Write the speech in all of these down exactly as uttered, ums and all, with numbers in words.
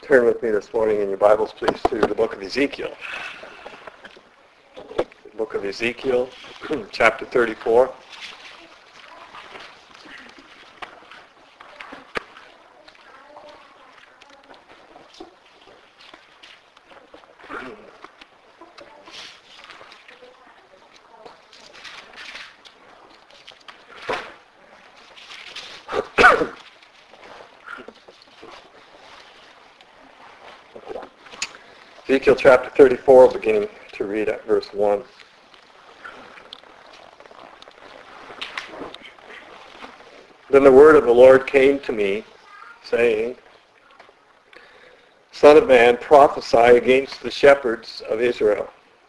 Turn with me this morning in your Bibles, please, to the book of Ezekiel. The book of Ezekiel, chapter thirty-four. Ezekiel chapter thirty-four, beginning to read at verse one. Then the word of the Lord came to me, saying, Son of man, prophesy against the shepherds of Israel.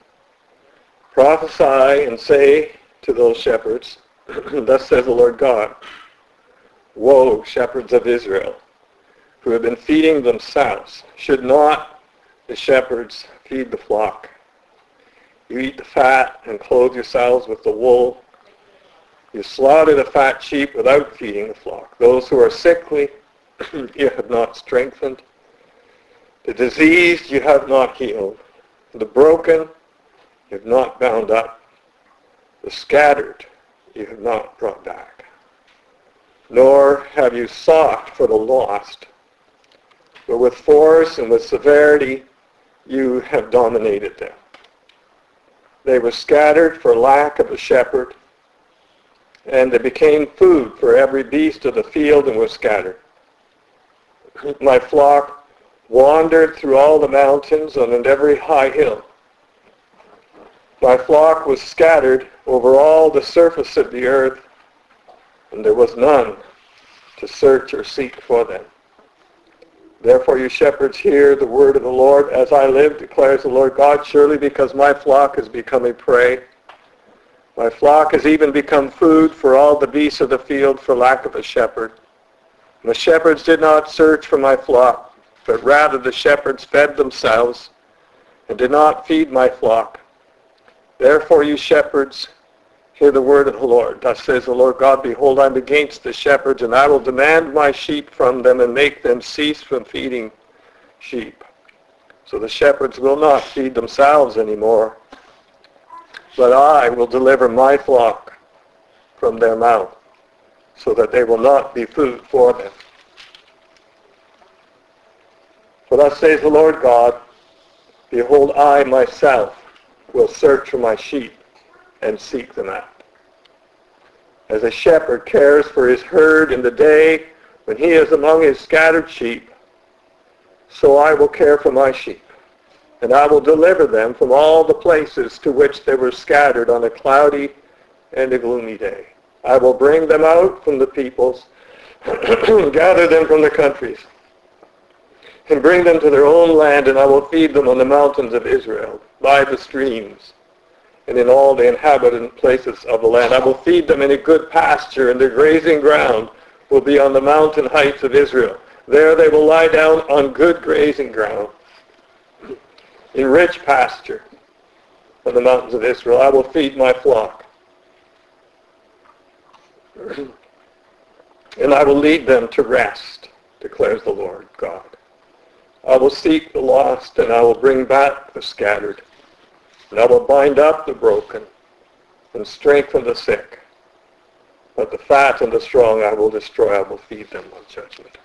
Prophesy and say to those shepherds, Thus says the Lord God, Woe, shepherds of Israel, who have been feeding themselves. Should not the shepherds feed the flock? You eat the fat and clothe yourselves with the wool. You slaughter the fat sheep without feeding the flock. Those who are sickly you have not strengthened. The diseased you have not healed. The broken you have not bound up. The scattered you have not brought back. Nor have you sought for the lost, but with force and with severity you have dominated them. They were scattered for lack of a shepherd, and they became food for every beast of the field and were scattered. My flock wandered through all the mountains and on every high hill. My flock was scattered over all the surface of the earth, and there was none to search or seek for them. Therefore, you shepherds, hear the word of the Lord. As I live, declares the Lord God, surely because my flock has become a prey, my flock has even become food for all the beasts of the field for lack of a shepherd. And the shepherds did not search for my flock, but rather the shepherds fed themselves and did not feed my flock. Therefore, you shepherds, hear the word of the Lord. Thus says the Lord God, Behold, I am against the shepherds, and I will demand my sheep from them and make them cease from feeding sheep. So the shepherds will not feed themselves anymore, but I will deliver my flock from their mouth, so that they will not be food for them. For thus says the Lord God, Behold, I myself will search for my sheep and seek them out. As a shepherd cares for his herd in the day when he is among his scattered sheep, so I will care for my sheep, and I will deliver them from all the places to which they were scattered on a cloudy and a gloomy day. I will bring them out from the peoples, gather them from the countries, and bring them to their own land, and I will feed them on the mountains of Israel, by the streams, and in all the inhabited places of the land. I will feed them in a good pasture, and their grazing ground will be on the mountain heights of Israel. There they will lie down on good grazing ground, in rich pasture on the mountains of Israel. I will feed my flock, and I will lead them to rest, declares the Lord God. I will seek the lost, and I will bring back the scattered. And I will bind up the broken and strengthen the sick. But the fat and the strong I will destroy. I will feed them on judgment.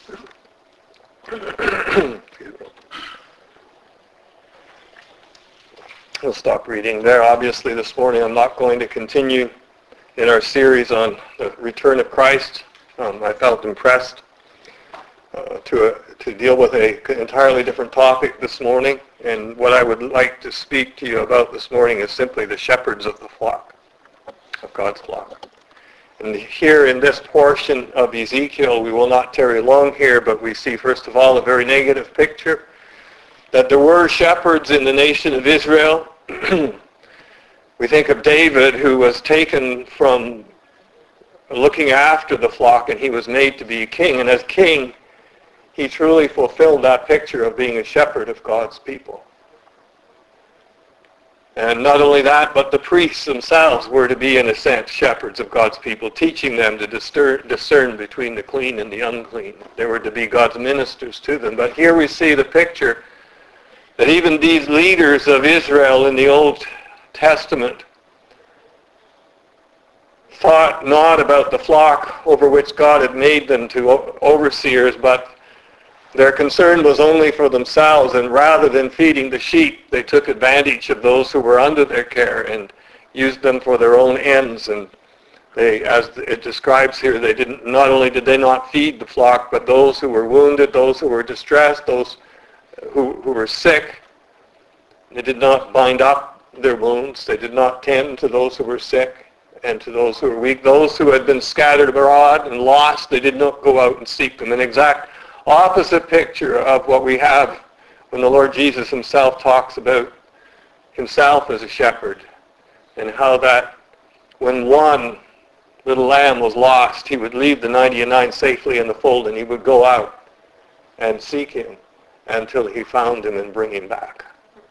We'll stop reading there. Obviously this morning I'm not going to continue in our series on the return of Christ. Um, I felt impressed uh, to, uh, to deal with an entirely different topic this morning. And what I would like to speak to you about this morning is simply the shepherds of the flock, of God's flock. And here in this portion of Ezekiel, we will not tarry long here, but we see first of all a very negative picture, that there were shepherds in the nation of Israel. We think of David, who was taken from looking after the flock, and he was made to be a king. And as king, he truly fulfilled that picture of being a shepherd of God's people. And not only that, but the priests themselves were to be, in a sense, shepherds of God's people, teaching them to discern, discern between the clean and the unclean. They were to be God's ministers to them. But here we see the picture that even these leaders of Israel in the Old Testament thought not about the flock over which God had made them to overseers, but their concern was only for themselves, and rather than feeding the sheep, they took advantage of those who were under their care and used them for their own ends. And they, as it describes here, they didn't. Not only did they not feed the flock, but those who were wounded, those who were distressed, those who, who were sick, they did not bind up their wounds. They did not tend to those who were sick and to those who were weak. Those who had been scattered abroad and lost, they did not go out and seek them. An exact opposite picture of what we have when the Lord Jesus himself talks about himself as a shepherd, and how that when one little lamb was lost, he would leave the ninety-nine safely in the fold, and he would go out and seek him until he found him and bring him back.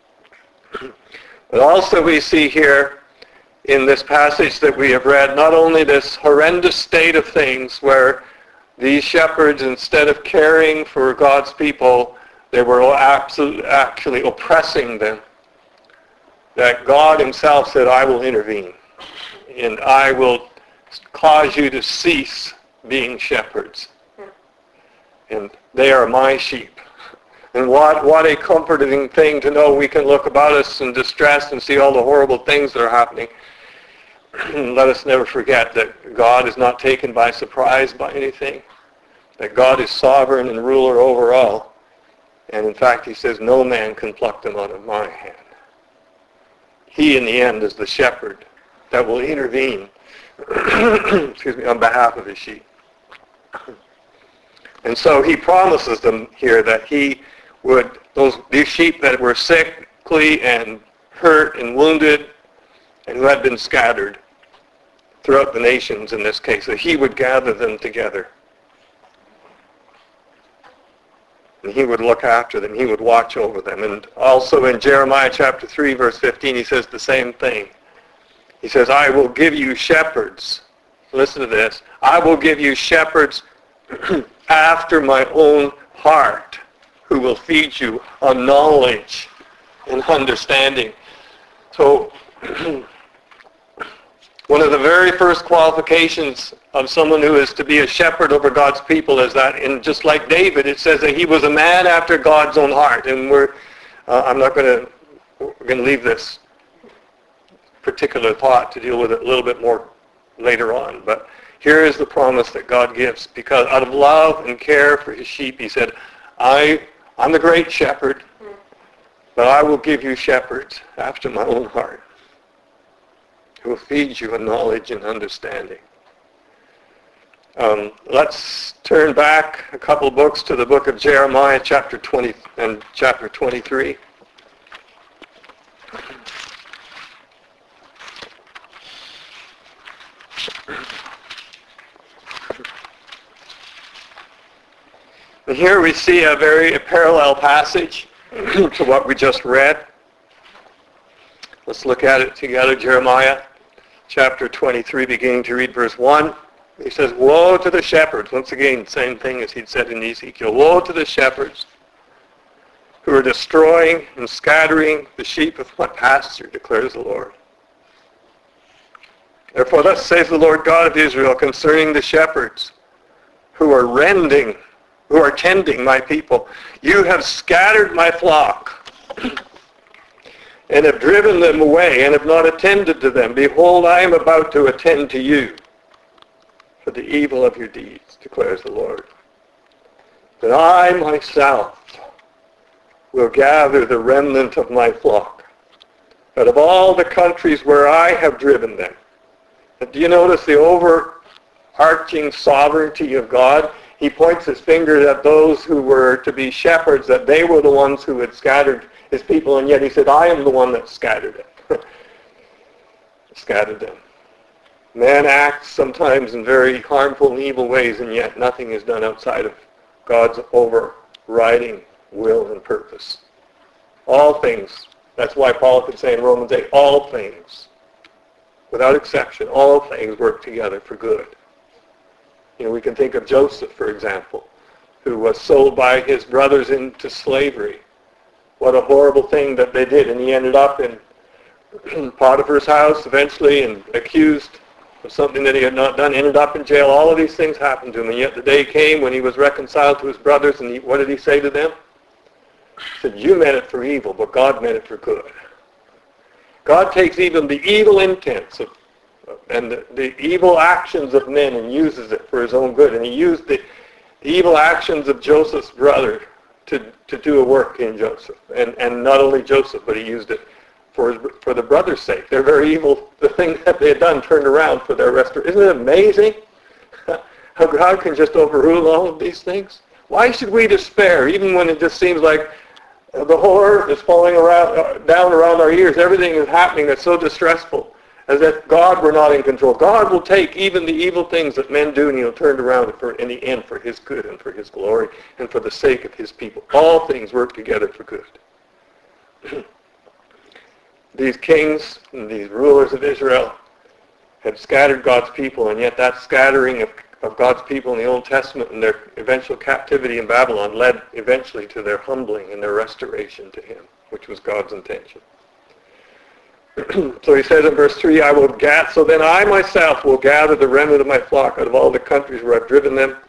But also we see here in this passage that we have read not only this horrendous state of things where these shepherds, instead of caring for God's people, they were absolutely, actually oppressing them. That God himself said, I will intervene, and I will cause you to cease being shepherds. And they are my sheep. And what, what a comforting thing to know we can look about us in distress and see all the horrible things that are happening. Let us never forget that God is not taken by surprise by anything, that God is sovereign and ruler over all. And in fact, he says, no man can pluck them out of my hand. He, in the end, is the shepherd that will intervene excuse me, on behalf of his sheep. And so he promises them here that he would, those these sheep that were sickly and hurt and wounded and who had been scattered throughout the nations in this case, that he would gather them together. And he would look after them. He would watch over them. And also in Jeremiah chapter three, verse fifteen, he says the same thing. He says, I will give you shepherds. Listen to this. I will give you shepherds after my own heart, who will feed you on knowledge and understanding. So one of the very first qualifications of someone who is to be a shepherd over God's people is that, and just like David, it says that he was a man after God's own heart. And we're, uh, I'm not going to, we're going to leave this particular thought to deal with it a little bit more later on. But here is the promise that God gives, because out of love and care for his sheep, he said, I, I'm the great shepherd, but I will give you shepherds after my own heart, who will feed you in knowledge and understanding. Um, let's turn back a couple books to the book of Jeremiah, chapter twenty and chapter twenty-three. And here we see a very a parallel passage to what we just read. Let's look at it together. Jeremiah chapter twenty-three, beginning to read verse one. He says, woe to the shepherds. Once again, same thing as he'd said in Ezekiel. Woe to the shepherds who are destroying and scattering the sheep of my pasture, declares the Lord. Therefore, thus says the Lord God of Israel concerning the shepherds who are rending, who are tending my people. You have scattered my flock and have driven them away and have not attended to them. Behold, I am about to attend to you for the evil of your deeds, declares the Lord. But I myself will gather the remnant of my flock out of all the countries where I have driven them. But do you notice the overarching sovereignty of God? He points his finger at those who were to be shepherds, that they were the ones who had scattered his people, and yet he said, I am the one that scattered it. Scattered them. Man acts sometimes in very harmful and evil ways, and yet nothing is done outside of God's overriding will and purpose. All things That's why Paul could say in Romans eight, all things, without exception, all things work together for good. You know, we can think of Joseph, for example, who was sold by his brothers into slavery. What a horrible thing that they did. And he ended up in Potiphar's house eventually and accused of something that he had not done, ended up in jail. All of these things happened to him. And yet the day came when he was reconciled to his brothers, and he, what did he say to them? He said, you meant it for evil, but God meant it for good. God takes even the evil intents of, and the, the evil actions of men and uses it for his own good. And he used the, the evil actions of Joseph's brother to, to do a work in Joseph. And, and not only Joseph, but he used it for his, for the brother's sake. They're very evil. The thing that they had done turned around for their restoration. Isn't it amazing how God can just overrule all of these things? Why should we despair, even when it just seems like the whole earth is falling around, down around our ears? Everything is happening that's so distressful, as if God were not in control. God will take even the evil things that men do, and he'll turn around for, in the end for his good and for his glory and for the sake of his people. All things work together for good. These kings and these rulers of Israel had scattered God's people, and yet that scattering of, of God's people in the Old Testament and their eventual captivity in Babylon led eventually to their humbling and their restoration to him, which was God's intention. So he says in verse three, I will gather, so then I myself will gather the remnant of my flock out of all the countries where I've driven them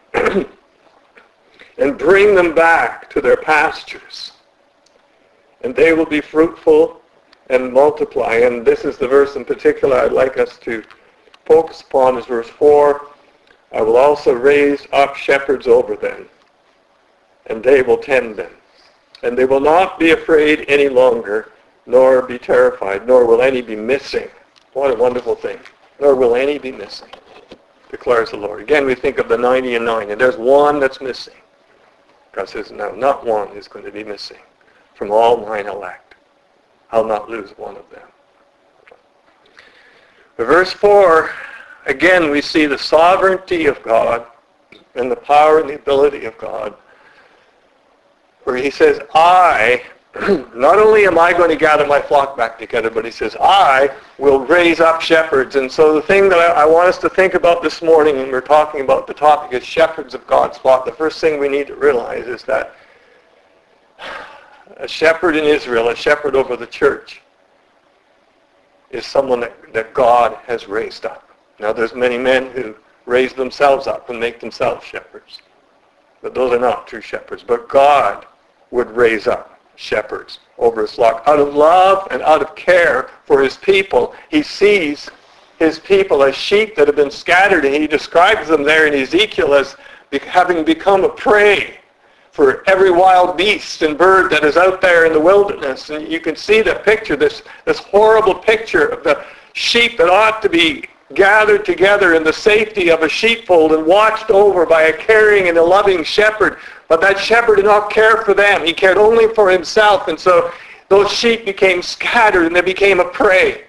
and bring them back to their pastures. And they will be fruitful and multiply. And this is the verse in particular I'd like us to focus upon, is verse four. I will also raise up shepherds over them, and they will tend them. And they will not be afraid any longer, nor be terrified, nor will any be missing. What a wonderful thing. Nor will any be missing, declares the Lord. Again, we think of the ninety and nine, and there's one that's missing. God says, no, not one is going to be missing from all mine elect. I'll not lose one of them. In verse four, again, we see the sovereignty of God and the power and the ability of God, where he says, I, not only am I going to gather my flock back together, but he says, I will raise up shepherds. And so the thing that I, I want us to think about this morning, and we're talking about the topic is shepherds of God's flock, the first thing we need to realize is that a shepherd in Israel, a shepherd over the church, is someone that, that God has raised up. Now there's many men who raise themselves up and make themselves shepherds. But those are not true shepherds. But God would raise up shepherds over his flock. Out of love and out of care for his people, he sees his people as sheep that have been scattered, and he describes them there in Ezekiel as having become a prey for every wild beast and bird that is out there in the wilderness. And you can see the picture, this, this horrible picture of the sheep that ought to be gathered together in the safety of a sheepfold and watched over by a caring and a loving shepherd. But that shepherd did not care for them. He cared only for himself. And so those sheep became scattered and they became a prey.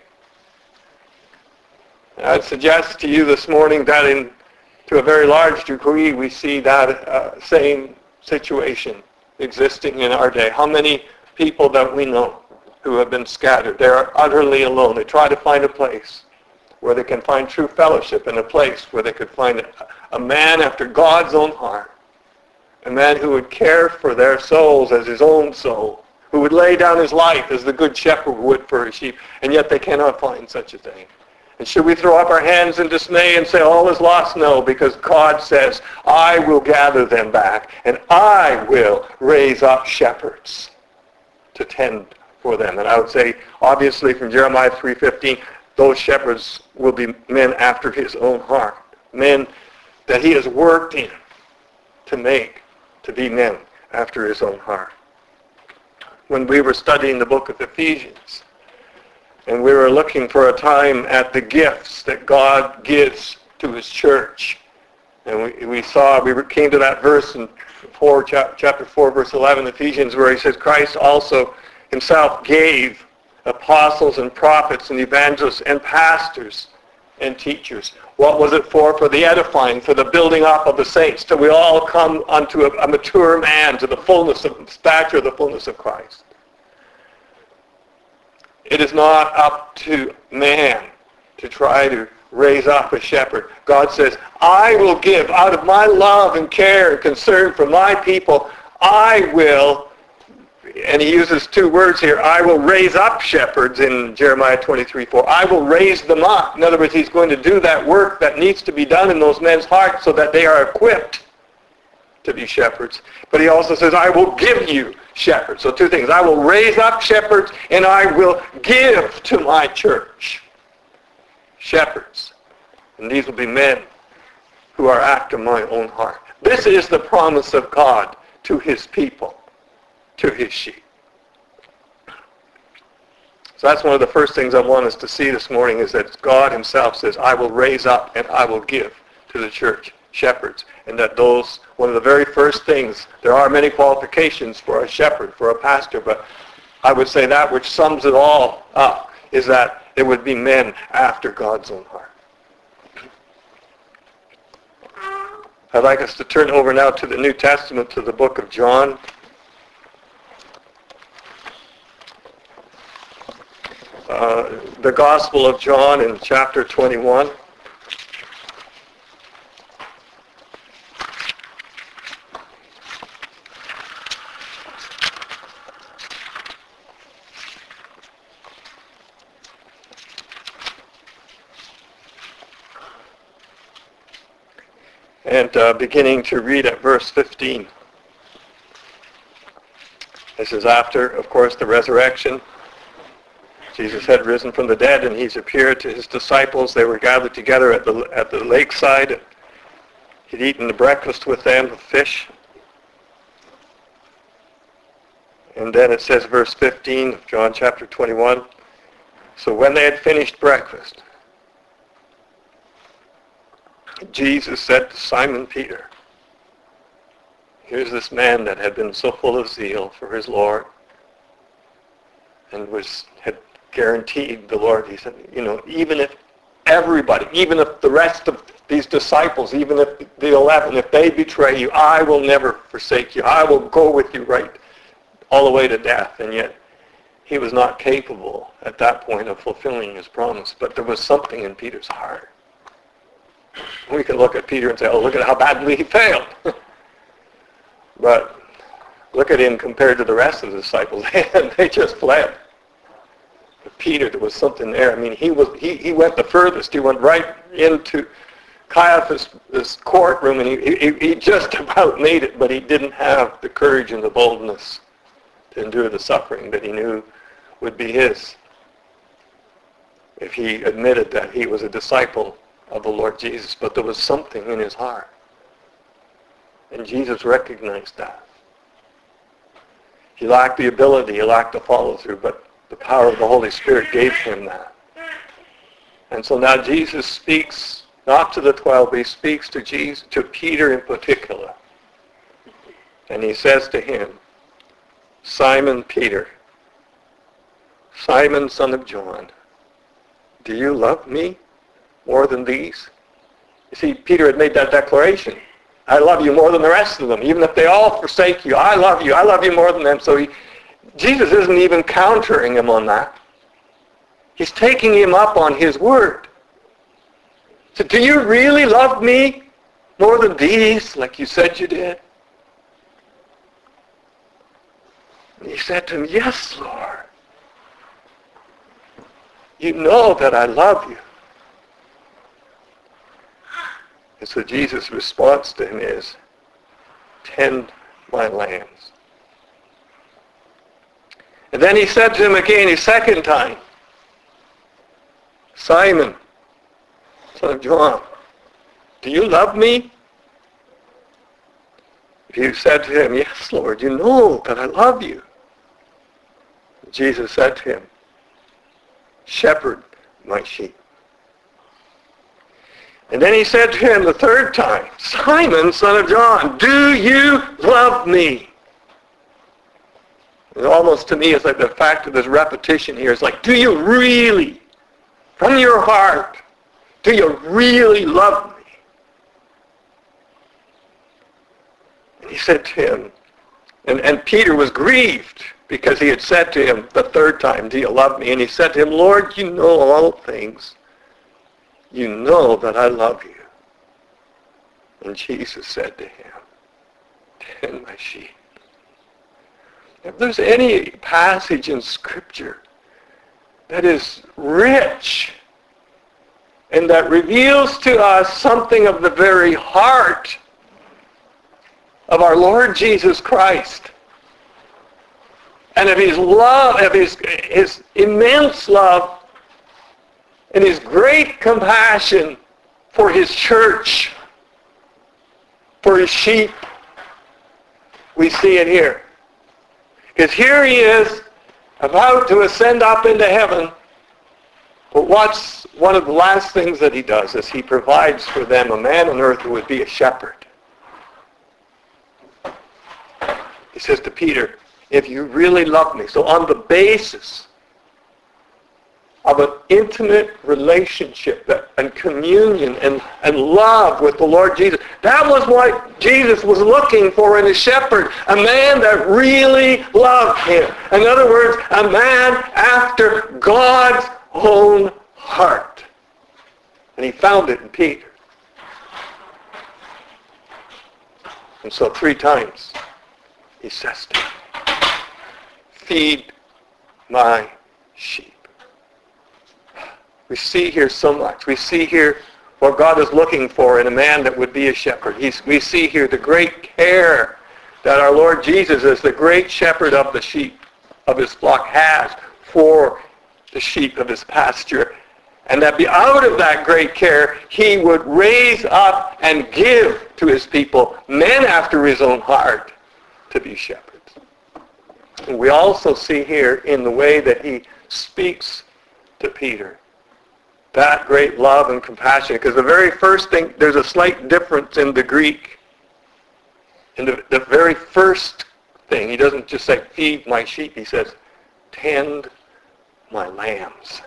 And I'd suggest to you this morning that in, to a very large degree, we see that uh, same situation existing in our day. How many people that we know who have been scattered? They are utterly alone. They try to find a place where they can find true fellowship, and a place where they could find a, a man after God's own heart, a man who would care for their souls as his own soul, who would lay down his life as the good shepherd would for his sheep, and yet they cannot find such a thing. And should we throw up our hands in dismay and say all is lost? No, because God says, I will gather them back, and I will raise up shepherds to tend for them. And I would say, obviously, from Jeremiah three fifteen, those shepherds will be men after his own heart, men that he has worked in to make to be men after his own heart. When we were studying the book of Ephesians, and we were looking for a time at the gifts that God gives to his church, and we, we saw, we came to that verse in four, chapter four, verse eleven, Ephesians, where he says, Christ also himself gave apostles and prophets and evangelists and pastors and teachers. What was it for? For the edifying, for the building up of the saints, till we all come unto a, a mature man, to the fullness of stature of the fullness of Christ. It is not up to man to try to raise up a shepherd. God says, I will give out of my love and care and concern for my people. I will, and he uses two words here, I will raise up shepherds in Jeremiah twenty-three four. I will raise them up. In other words, he's going to do that work that needs to be done in those men's hearts so that they are equipped to be shepherds. But he also says, I will give you shepherds. So two things. I will raise up shepherds, and I will give to my church shepherds. And these will be men who are after my own heart. This is the promise of God to his people, to his sheep. So that's one of the first things I want us to see this morning, is that God himself says, I will raise up and I will give to the church shepherds. And that those, one of the very first things, there are many qualifications for a shepherd, for a pastor, but I would say that which sums it all up is that it would be men after God's own heart. I'd like us to turn over now to the New Testament, to the book of John. Uh, the Gospel of John in chapter twenty-one. And uh, beginning to read at verse fifteen. This is after, of course, the resurrection. Jesus had risen from the dead, and he's appeared to his disciples. They were gathered together at the at the lakeside. He'd eaten the breakfast with them, the fish. And then it says, verse fifteen of John chapter twenty-one, so when they had finished breakfast, Jesus said to Simon Peter, here's this man that had been so full of zeal for his Lord and was had guaranteed the Lord. He said, you know, even if everybody, even if the rest of these disciples, even if the eleven, if they betray you, I will never forsake you. I will go with you right all the way to death. And yet he was not capable at that point of fulfilling his promise. But there was something in Peter's heart. We could look at Peter and say, oh, look at how badly he failed. But look at him compared to the rest of the disciples. They just fled. But Peter, there was something there. I mean, he was he, he went the furthest. He went right into Caiaphas' this courtroom, and he, he, he just about made it, but he didn't have the courage and the boldness to endure the suffering that he knew would be his if he admitted that he was a disciple of the Lord Jesus. But there was something in his heart. And Jesus recognized that. He lacked the ability, he lacked the follow-through, but the power of the Holy Spirit gave him that. And so now Jesus speaks, not to the twelve, but he speaks to Jesus, to Peter in particular. And he says to him, Simon Peter, Simon, son of John, do you love me more than these? You see, Peter had made that declaration. I love you more than the rest of them. Even if they all forsake you, I love you. I love you more than them. So he, Jesus isn't even countering him on that. He's taking him up on his word. So do you really love me more than these, like you said you did? And he said to him, yes, Lord. You know that I love you. And so Jesus' response to him is, tend my lambs. And then he said to him again a second time, Simon, son of John, do you love me? He said to him, yes, Lord, you know that I love you. Jesus said to him, shepherd my sheep. And then he said to him the third time, Simon, son of John, do you love me? And almost to me, it's like the fact of this repetition here is like, do you really, from your heart, do you really love me? And he said to him, and, and Peter was grieved because he had said to him the third time, do you love me? And he said to him, Lord, you know all things. You know that I love you. And Jesus said to him, tend my sheep. If there's any passage in Scripture that is rich and that reveals to us something of the very heart of our Lord Jesus Christ and of his love, of his, his immense love and his great compassion for his church, for his sheep, we see it here. Because here he is about to ascend up into heaven. But what's one of the last things that he does is he provides for them a man on earth who would be a shepherd. He says to Peter, if you really love me, so on the basis of an intimate relationship that, and communion and, and love with the Lord Jesus. That was what Jesus was looking for in a shepherd, a man that really loved him. In other words, a man after God's own heart. And he found it in Peter. And so three times he says to him, feed my sheep. We see here so much. We see here what God is looking for in a man that would be a shepherd. He's, we see here the great care that our Lord Jesus, as the great shepherd of the sheep of his flock, has for the sheep of his pasture. And that out of that great care, he would raise up and give to his people men after his own heart to be shepherds. And we also see here in the way that he speaks to Peter that great love and compassion. Because the very first thing, there's a slight difference in the Greek. In the, the very first thing, he doesn't just say, feed my sheep. He says, tend my lambs.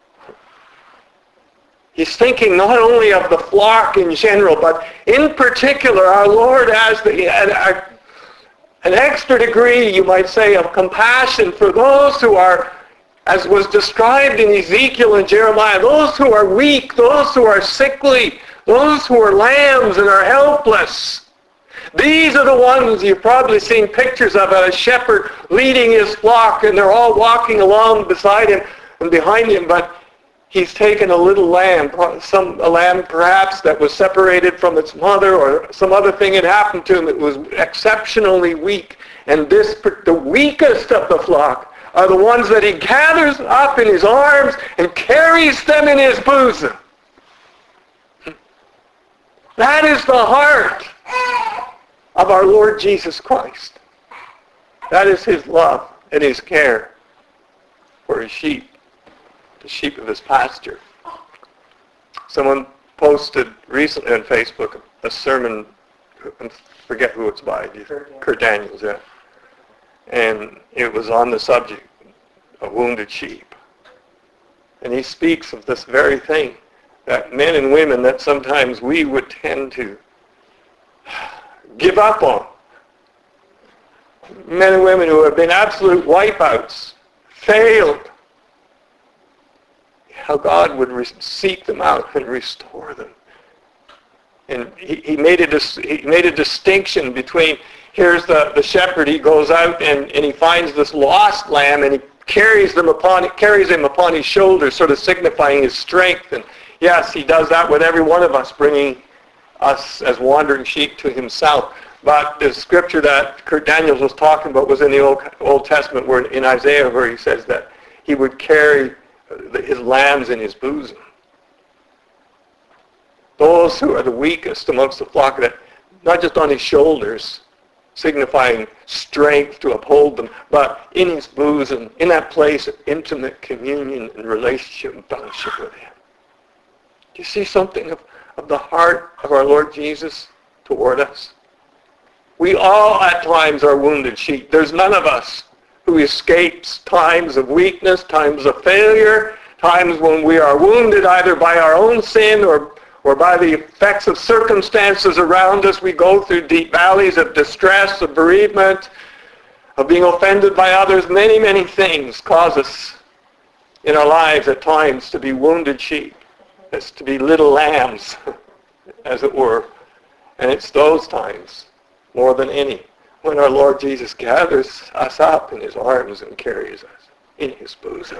He's thinking not only of the flock in general, but in particular, our Lord has the, an, an extra degree, you might say, of compassion for those who are, as was described in Ezekiel and Jeremiah, those who are weak, those who are sickly, those who are lambs and are helpless. These are the ones you've probably seen pictures of, a shepherd leading his flock, and they're all walking along beside him and behind him, but he's taken a little lamb, some a lamb perhaps that was separated from its mother, or some other thing had happened to him that was exceptionally weak. And this, the weakest of the flock, are the ones that he gathers up in his arms and carries them in his bosom. That is the heart of our Lord Jesus Christ. That is his love and his care for his sheep, the sheep of his pasture. Someone posted recently on Facebook a sermon, I forget who it's by, Kurt Daniels, yeah. And it was on the subject of wounded sheep. And he speaks of this very thing, that men and women that sometimes we would tend to give up on. Men and women who have been absolute wipeouts, failed. How God would re- seek them out and restore them. And he, he, made a dis- he made a distinction between, here's the, the shepherd, he goes out and, and he finds this lost lamb and he carries them upon carries him upon his shoulders, sort of signifying his strength. And yes, he does that with every one of us, bringing us as wandering sheep to himself. But the scripture that Kurt Daniels was talking about was in the Old, Old Testament, where in Isaiah, where he says that he would carry his lambs in his bosom. Those who are the weakest amongst the flock, that not just on his shoulders, signifying strength to uphold them, but in his bosom, in that place of intimate communion and relationship and fellowship with him. Do you see something of, of the heart of our Lord Jesus toward us? We all at times are wounded sheep. There's none of us who escapes times of weakness, times of failure, times when we are wounded either by our own sin or or by the effects of circumstances around us. We go through deep valleys of distress, of bereavement, of being offended by others. Many, many things cause us in our lives at times to be wounded sheep, as to be little lambs, as it were. And it's those times, more than any, when our Lord Jesus gathers us up in his arms and carries us in his bosom.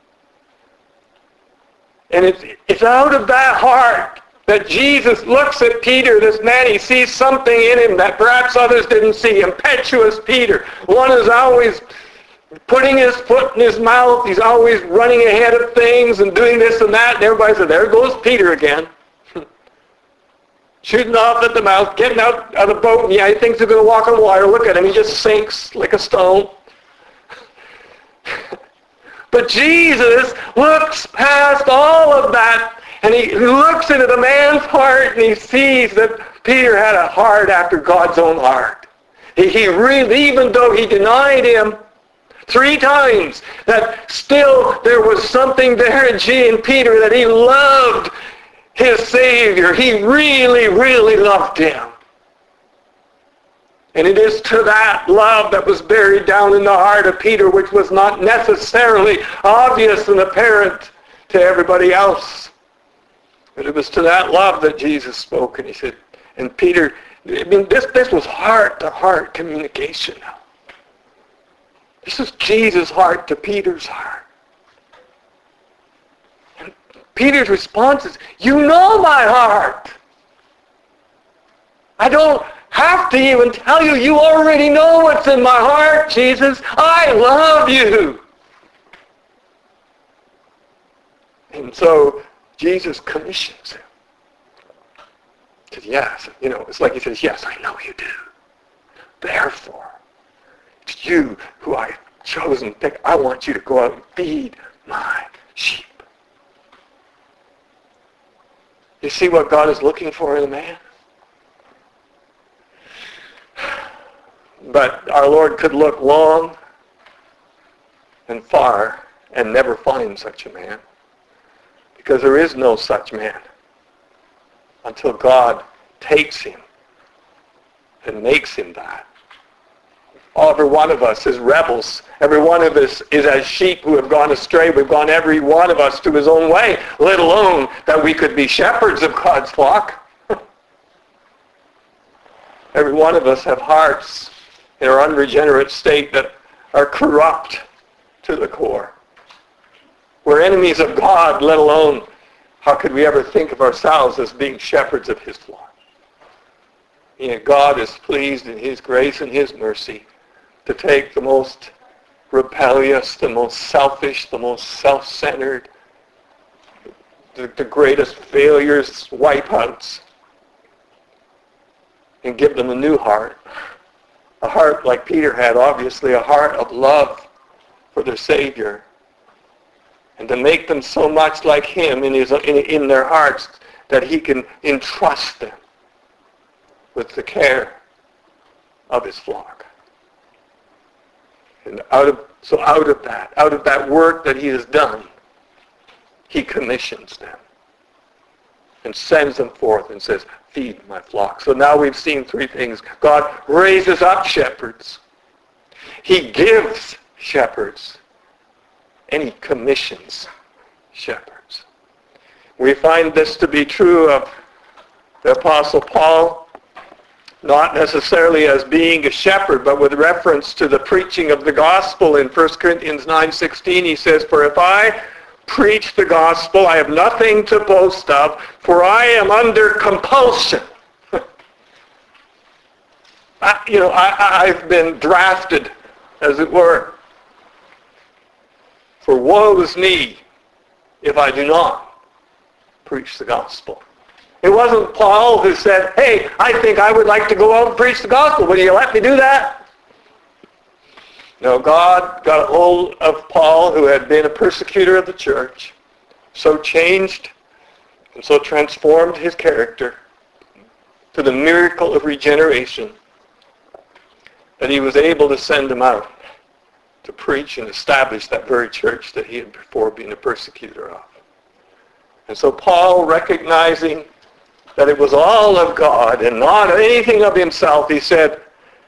And it's, it's out of that heart that Jesus looks at Peter, this man. He sees something in him that perhaps others didn't see. Impetuous Peter, one who's always putting his foot in his mouth. He's always running ahead of things and doing this and that. And everybody said, there goes Peter again. Shooting off at the mouth, getting out of the boat. And yeah, he thinks he's going to walk on water. Look at him. He just sinks like a stone. But Jesus looks past all of that, and he looks into the man's heart, and he sees that Peter had a heart after God's own heart. He, he really, even though he denied him three times, that still there was something there in G in Peter, that he loved his Savior. He really, really loved him. And it is to that love that was buried down in the heart of Peter, which was not necessarily obvious and apparent to everybody else. But it was to that love that Jesus spoke. And he said, and Peter, I mean, this, this was heart-to-heart communication now. This is Jesus' heart to Peter's heart. And Peter's response is, you know my heart. I don't have to even tell you. You already know what's in my heart, Jesus. I love you. And so Jesus commissions him. He says, yes. You know, it's like he says, yes, I know you do. Therefore, it's you who I have chosen to pick. I want you to go out and feed my sheep. You see what God is looking for in a man? But our Lord could look long and far and never find such a man, because there is no such man until God takes him and makes him that. Every one of us is rebels. Every one of us is as sheep who have gone astray. We've gone every one of us to his own way, let alone that we could be shepherds of God's flock. Every one of us have hearts in our unregenerate state that are corrupt to the core. We're enemies of God, let alone how could we ever think of ourselves as being shepherds of his flock. And yet God is pleased in his grace and his mercy to take the most rebellious, the most selfish, the most self-centered, the, the greatest failures, wipeouts, and give them a new heart. A heart like Peter had, obviously, a heart of love for their Savior. And to make them so much like him in, his, in, in their hearts that he can entrust them with the care of his flock. And out of, so out of that, out of that work that he has done, he commissions them and sends them forth and says, feed my flock. So now we've seen three things. God raises up shepherds. He gives shepherds. And he commissions shepherds. We find this to be true of the Apostle Paul, not necessarily as being a shepherd, but with reference to the preaching of the gospel. In First Corinthians nine sixteen, he says, for if I preach the gospel, I have nothing to boast of, for I am under compulsion. I, you know, I, I've been drafted, as it were. For woe is me if I do not preach the gospel. It wasn't Paul who said, hey, I think I would like to go out and preach the gospel. Will you let me do that? No, God got a hold of Paul, who had been a persecutor of the church, so changed and so transformed his character to the miracle of regeneration that he was able to send him out to preach and establish that very church that he had before been a persecutor of. And so Paul, recognizing that it was all of God and not anything of himself, he said,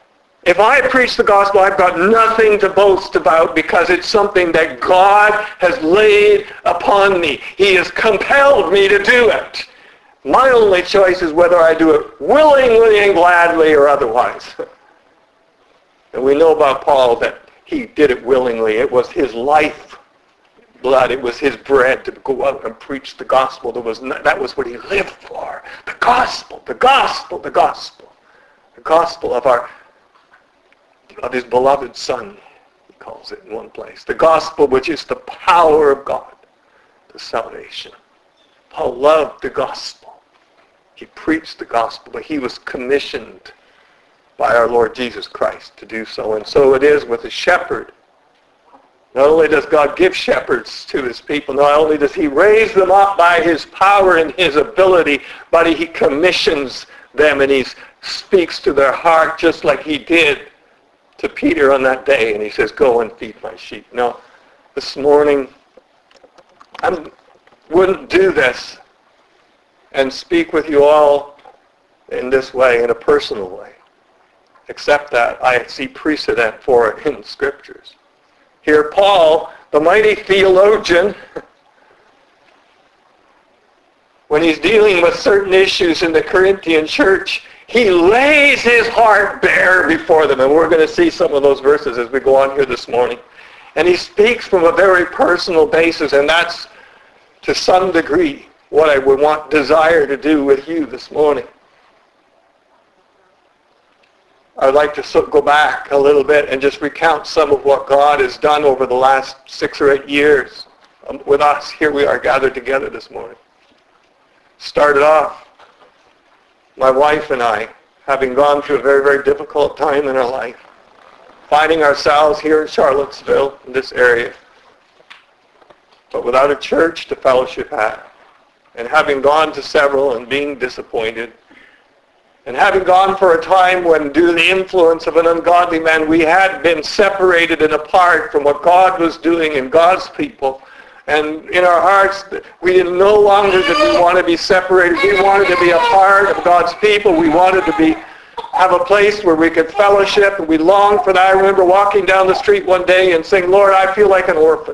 If I preach the gospel, I've got nothing to boast about because it's something that God has laid upon me. He has compelled me to do it. My only choice is whether I do it willingly and gladly or otherwise. And we know about Paul that he did it willingly. It was his life blood. It was his bread to go out and preach the gospel. There was no, that was what he lived for. The gospel, the gospel, the gospel. The gospel of our of his beloved Son, he calls it in one place. The gospel which is the power of God to salvation. Paul loved the gospel. He preached the gospel, but he was commissioned by our Lord Jesus Christ to do so. And so it is with a shepherd. Not only does God give shepherds to his people, not only does he raise them up by his power and his ability, but he commissions them and he speaks to their heart just like he did to Peter on that day. And he says, go and feed my sheep. Now, this morning, I wouldn't do this and speak with you all in this way, in a personal way, except that I see precedent for it in the Scriptures. Here Paul, the mighty theologian, when he's dealing with certain issues in the Corinthian church, he lays his heart bare before them. And we're going to see some of those verses as we go on here this morning. And he speaks from a very personal basis, and that's to some degree what I would want, desire to do with you this morning. I'd like to go back a little bit and just recount some of what God has done over the last six or eight years with us. Here we are gathered together this morning. Started off, my wife and I, having gone through a very, very difficult time in our life, finding ourselves here in Charlottesville, in this area, but without a church to fellowship at, and having gone to several and being disappointed, and having gone for a time when, due to the influence of an ungodly man, we had been separated and apart from what God was doing in God's people. And in our hearts, we didn't no longer did we want to be separated. We wanted to be a part of God's people. We wanted to be have a place where we could fellowship, and we longed for that. I remember walking down the street one day and saying, Lord, I feel like an orphan.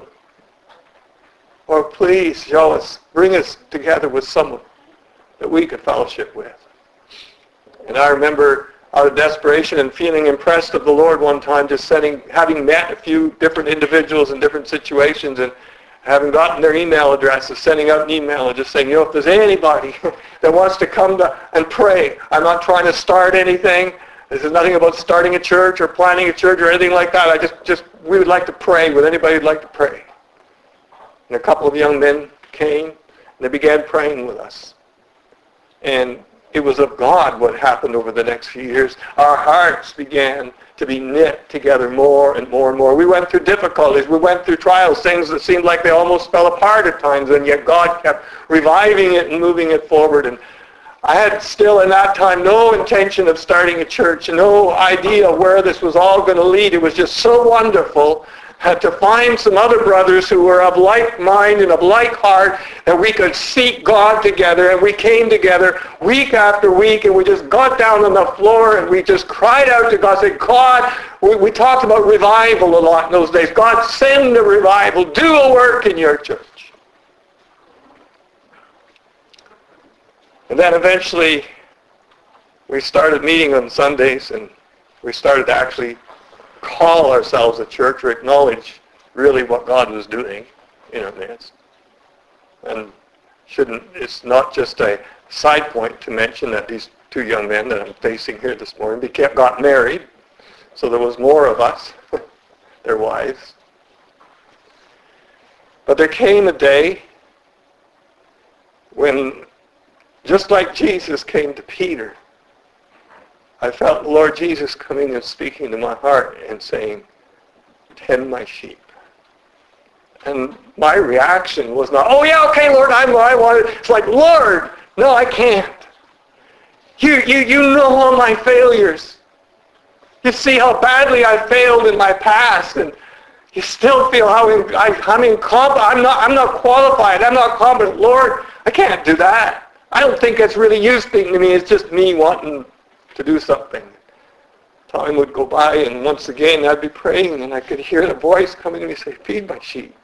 Or please show us, bring us together with someone that we could fellowship with. And I remember out of desperation and feeling impressed of the Lord one time, just sending, having met a few different individuals in different situations and having gotten their email addresses, sending out an email and just saying, you know, if there's anybody that wants to come to and pray, I'm not trying to start anything. This is nothing about starting a church or planning a church or anything like that. I just, just we would like to pray with anybody who'd like to pray. And a couple of young men came and they began praying with us. And it was of God what happened over the next few years. Our hearts began to be knit together more and more and more. We went through difficulties. We went through trials, things that seemed like they almost fell apart at times, and yet God kept reviving it and moving it forward. And I had still in that time no intention of starting a church, no idea where this was all going to lead. It was just so wonderful to find some other brothers who were of like mind and of like heart, that we could seek God together. And we came together week after week, and we just got down on the floor and we just cried out to God, said, God, we, we talked about revival a lot in those days. God, send a revival. Do a work in your church. And then eventually we started meeting on Sundays, and we started to actually call ourselves a church or acknowledge really what God was doing in our midst. And shouldn't it's not just a side point to mention that these two young men that I'm facing here this morning became, got married, so there was more of us, their wives. But there came a day when, just like Jesus came to Peter, I felt the Lord Jesus coming and speaking to my heart and saying, tend my sheep. And my reaction was not, oh yeah, okay, Lord, I'm, I want it. It's like, Lord, no, I can't. You, you, you know all my failures. You see how badly I failed in my past, and you still feel how in, I, I'm incompetent. I'm not, I'm not qualified. I'm not competent. Lord, I can't do that. I don't think it's really you speaking to me. It's just me wanting to do something. time would go by, and once again I'd be praying, and I could hear the voice coming to me say, feed my sheep.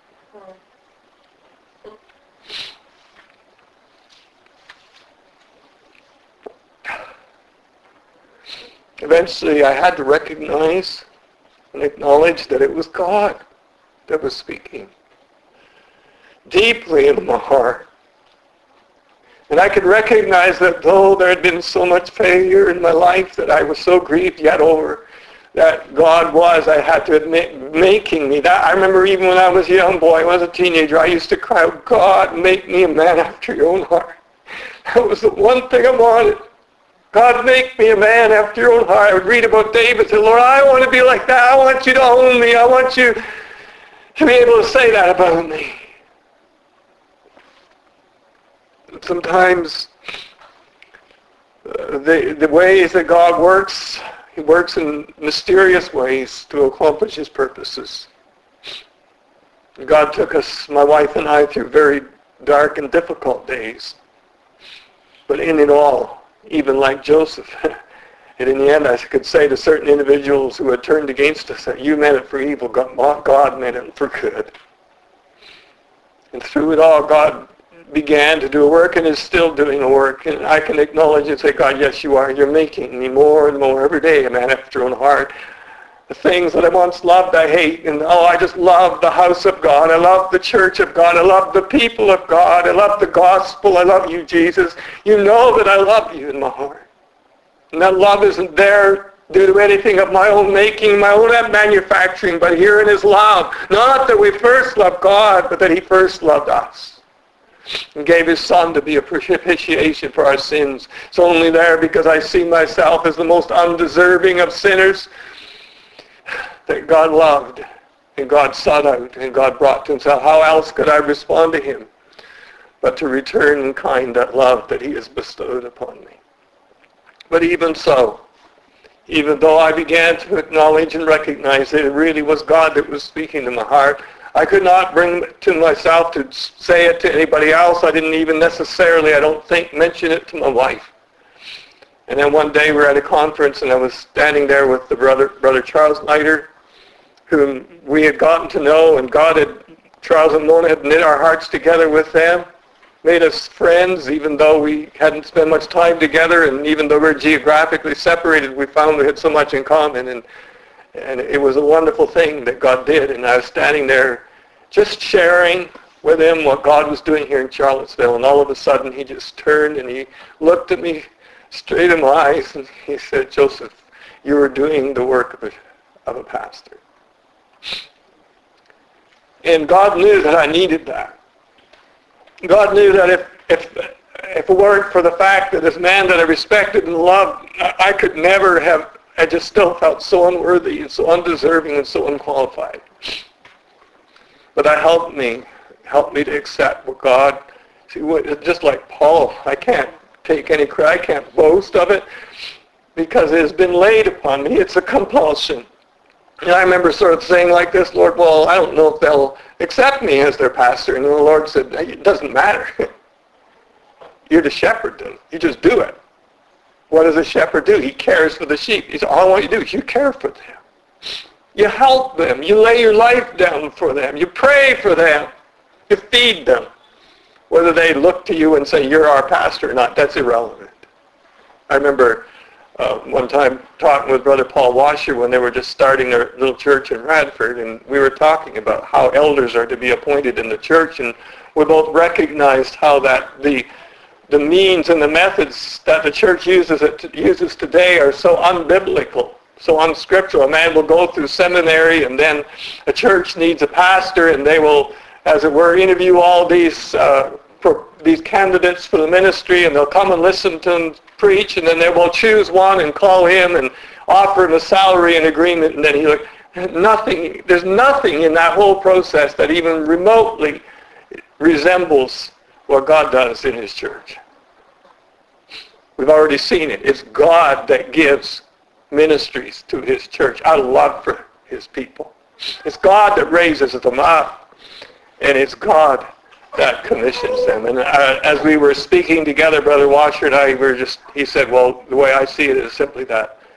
Eventually I had to recognize and acknowledge that it was God that was speaking deeply in my heart. And I could recognize that though there had been so much failure in my life that I was so grieved yet over, that God was, I had to admit, making me. That I remember even when I was a young boy, when I was a teenager, I used to cry out, God, make me a man after your own heart. That was the one thing I wanted. God, make me a man after your own heart. I would read about David and say, Lord, I want to be like that. I want you to own me. I want you to be able to say that about me. Sometimes uh, the, the ways that God works, He works in mysterious ways to accomplish His purposes. God took us, my wife and I, through very dark and difficult days. But in it all, even like Joseph, and in the end I could say to certain individuals who had turned against us that you meant it for evil, God meant it for good. And through it all, God began to do a work and is still doing a work. And I can acknowledge and say, God, yes, you are. You're making me more and more every day a man after your own heart. The things that I once loved, I hate. And oh, I just love the house of God. I love the church of God. I love the people of God. I love the gospel. I love you, Jesus. You know that I love you in my heart. And that love isn't there due to anything of my own making, my own manufacturing, but here in His love. Not that we first loved God, but that He first loved us and gave His Son to be a propitiation for our sins. It's only there because I see myself as the most undeserving of sinners that God loved and God sought out and God brought to Himself. How else could I respond to Him but to return in kind that love that He has bestowed upon me? But even so, even though I began to acknowledge and recognize that it really was God that was speaking to my heart, I could not bring it to myself to say it to anybody else. I didn't even necessarily, I don't think, mention it to my wife. And then one day we were at a conference and I was standing there with the brother, brother Charles Leiter, whom we had gotten to know, and God had, Charles and Mona had knit our hearts together with them, made us friends, even though we hadn't spent much time together, and even though we were geographically separated, we found we had so much in common. And And it was a wonderful thing that God did. And I was standing there just sharing with him what God was doing here in Charlottesville. And all of a sudden he just turned and he looked at me straight in my eyes and he said, Joseph, you are doing the work of a, of a pastor. And God knew that I needed that. God knew that if, if, if it weren't for the fact that this man that I respected and loved, I could never have, I just still felt so unworthy and so undeserving and so unqualified. But that helped me, helped me to accept what God, see, just like Paul, I can't take any credit, I can't boast of it because it has been laid upon me. It's a compulsion. And I remember sort of saying like this, Lord, well, I don't know if they'll accept me as their pastor. And the Lord said, it doesn't matter. You're to shepherd them. You just do it. What does a shepherd do? He cares for the sheep. He said, all I want you to do is you care for them. You help them. You lay your life down for them. You pray for them. You feed them. Whether they look to you and say, you're our pastor or not, that's irrelevant. I remember uh, one time talking with Brother Paul Washer when they were just starting their little church in Radford, and we were talking about how elders are to be appointed in the church, and we both recognized how that the the means and the methods that the church uses it, uses today are so unbiblical, so unscriptural. A man will go through seminary, and then a church needs a pastor, and they will, as it were, interview all these uh, for these candidates for the ministry, and they'll come and listen to them preach, and then they will choose one and call him and offer him a salary and agreement, and then he like nothing. There's nothing in that whole process that even remotely resembles what God does in His church. We've already seen it. It's God that gives ministries to His church out of love for His people. It's God that raises them up, and it's God that commissions them. And uh, as we were speaking together, Brother Washer and I were just, he said, well, the way I see it is simply that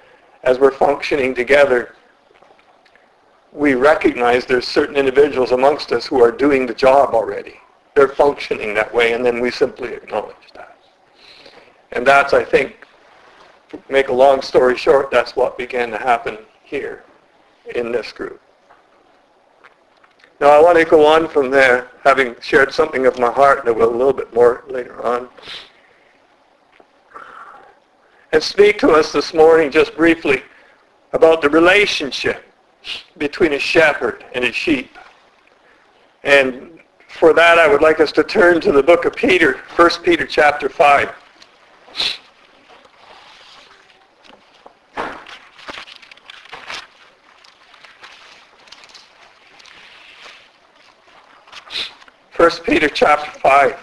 as we're functioning together, we recognize there's certain individuals amongst us who are doing the job already. They're functioning that way, and then we simply acknowledge that. And that's, I think, to make a long story short, that's what began to happen here in this group. Now I want to go on from there, having shared something of my heart, and I will a little bit more later on, and speak to us this morning just briefly about the relationship between a shepherd and his sheep. And for that I would like us to turn to the book of Peter, First Peter chapter five. First Peter chapter five.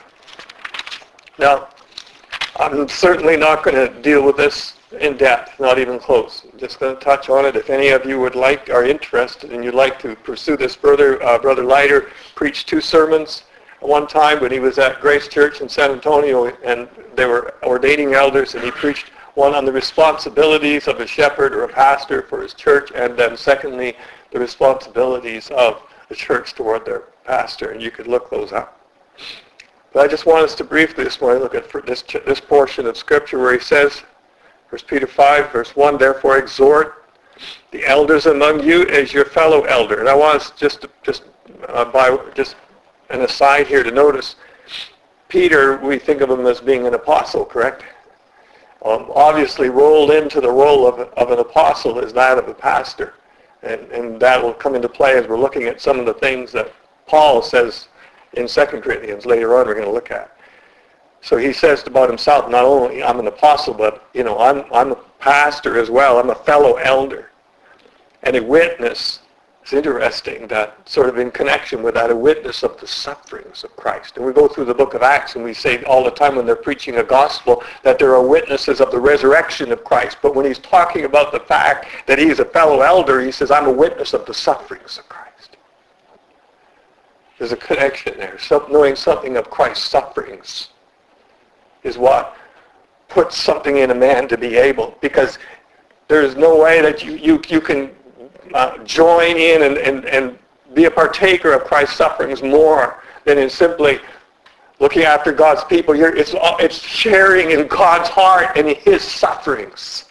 Now, I'm certainly not going to deal with this in depth, not even close. I'm just going to touch on it. If any of you would like, are interested, and you'd like to pursue this further, uh, Brother Leiter preached two sermons one time when he was at Grace Church in San Antonio, and they were ordaining elders, and he preached one on the responsibilities of a shepherd or a pastor for his church, and then secondly, the responsibilities of the church toward their pastor, and you could look those up. But I just want us to briefly this morning look at this, this portion of Scripture where he says, First Peter five, verse one, therefore exhort the elders among you as your fellow elder. And I want us just to, just uh, by just an aside here to notice, Peter, we think of him as being an apostle, correct? Um, obviously rolled into the role of, of an apostle is that of a pastor. And, and that will come into play as we're looking at some of the things that Paul says in Second Corinthians later on we're going to look at. So he says about himself, not only I'm an apostle, but you know, I'm I'm a pastor as well. I'm a fellow elder. And a witness. It's interesting that sort of in connection with that, a witness of the sufferings of Christ. And we go through the book of Acts and we say all the time when they're preaching a gospel that there are witnesses of the resurrection of Christ. But when he's talking about the fact that he's a fellow elder, he says, I'm a witness of the sufferings of Christ. There's a connection there. So knowing something of Christ's sufferings is what puts something in a man to be able, because there's no way that you, you, you can uh, join in and, and, and be a partaker of Christ's sufferings more than in simply looking after God's people. You're, it's, it's sharing in God's heart and in his sufferings.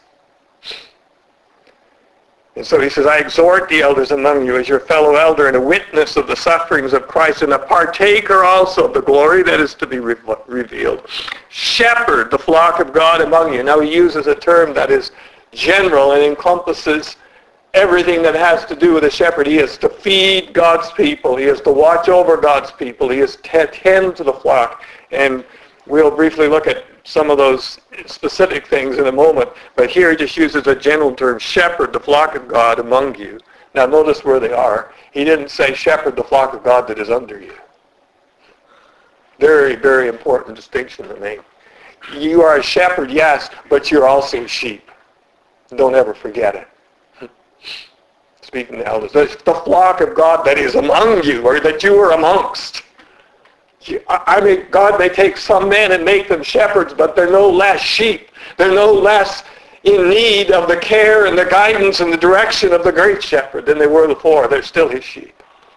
And so he says, I exhort the elders among you as your fellow elder and a witness of the sufferings of Christ and a partaker also of the glory that is to be re- revealed. Shepherd the flock of God among you. Now he uses a term that is general and encompasses everything that has to do with a shepherd. He is to feed God's people. He is to watch over God's people. He is to tend to the flock. And we'll briefly look at some of those specific things in a moment, but here he just uses a general term, shepherd the flock of God among you. Now notice where they are. He didn't say shepherd the flock of God that is under you. Very, very important distinction to make. You are a shepherd, yes, but you're also sheep. Don't ever forget it. Speaking to elders, the flock of God that is among you, or that you are amongst. I mean, God may take some men and make them shepherds, but they're no less sheep. They're no less in need of the care and the guidance and the direction of the great shepherd than they were before. They're still his sheep.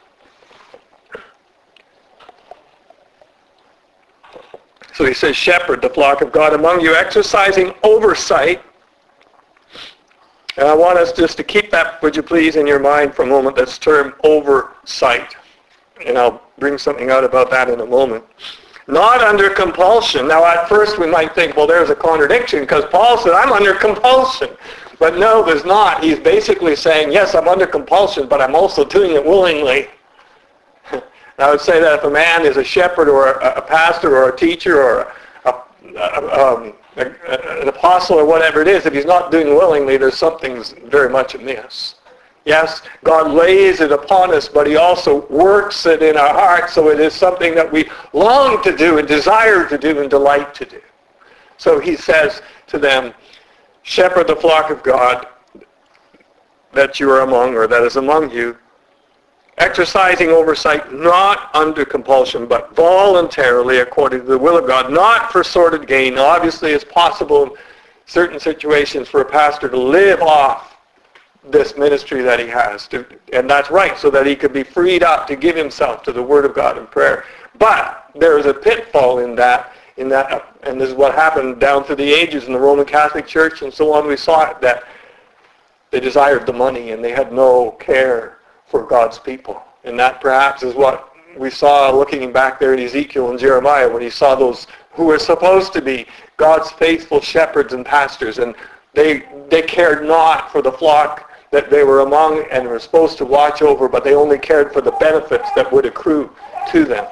So he says, shepherd the flock of God among you, exercising oversight. And I want us just to keep that, would you please, in your mind for a moment, this term oversight. And I'll bring something out about that in a moment. Not under compulsion. Now at first we might think, well, there's a contradiction because Paul said, I'm under compulsion. But no, there's not. He's basically saying, yes, I'm under compulsion, but I'm also doing it willingly. And I would say that if a man is a shepherd or a, a pastor or a teacher or a, a, um, a, an apostle or whatever it is, if he's not doing it willingly, there's something very much amiss. Yes, God lays it upon us, but he also works it in our hearts, so it is something that we long to do and desire to do and delight to do. So he says to them, shepherd the flock of God that you are among, or that is among you, exercising oversight not under compulsion, but voluntarily according to the will of God, not for sordid gain. Obviously, it's possible certain situations for a pastor to live off this ministry that he has. To, and that's right, so that he could be freed up to give himself to the Word of God in prayer. But there is a pitfall in that, in that, and this is what happened down through the ages in the Roman Catholic Church and so on. We saw it, that they desired the money and they had no care for God's people. And that perhaps is what we saw looking back there at Ezekiel and Jeremiah, when he saw those who were supposed to be God's faithful shepherds and pastors, and they they cared not for the flock that they were among and were supposed to watch over, but they only cared for the benefits that would accrue to them.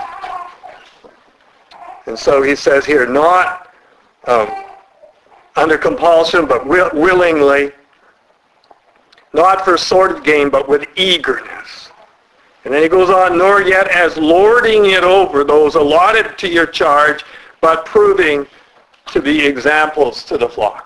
And so he says here, not um, under compulsion, but will, willingly, not for sordid gain, but with eagerness. And then he goes on, nor yet as lording it over those allotted to your charge, but proving to be examples to the flock.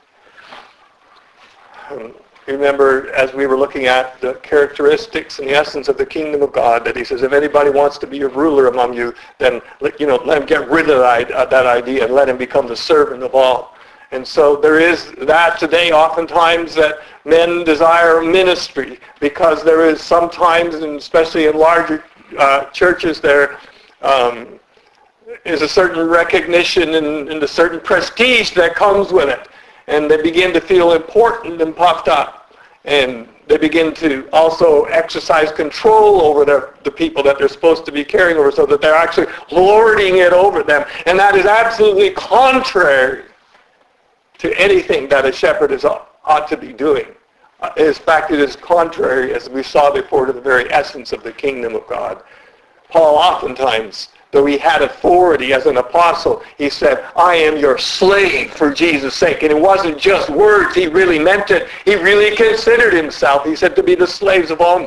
Um, remember, as we were looking at the characteristics and the essence of the kingdom of God, that he says, if anybody wants to be a ruler among you, then you know, let him get rid of that, uh, that idea and let him become the servant of all. And so there is that today, oftentimes, that men desire ministry, because there is sometimes, and especially in larger uh, churches, there um, is a certain recognition and, and a certain prestige that comes with it. And they begin to feel important and puffed up. And they begin to also exercise control over their, the people that they're supposed to be caring over, so that they're actually lording it over them. And that is absolutely contrary to anything that a shepherd is, ought to be doing. Uh, in fact, it is contrary, as we saw before, to the very essence of the kingdom of God. Paul oftentimes, though he had authority as an apostle, he said, I am your slave for Jesus' sake. And it wasn't just words, he really meant it. He really considered himself, he said, to be the slaves of all men.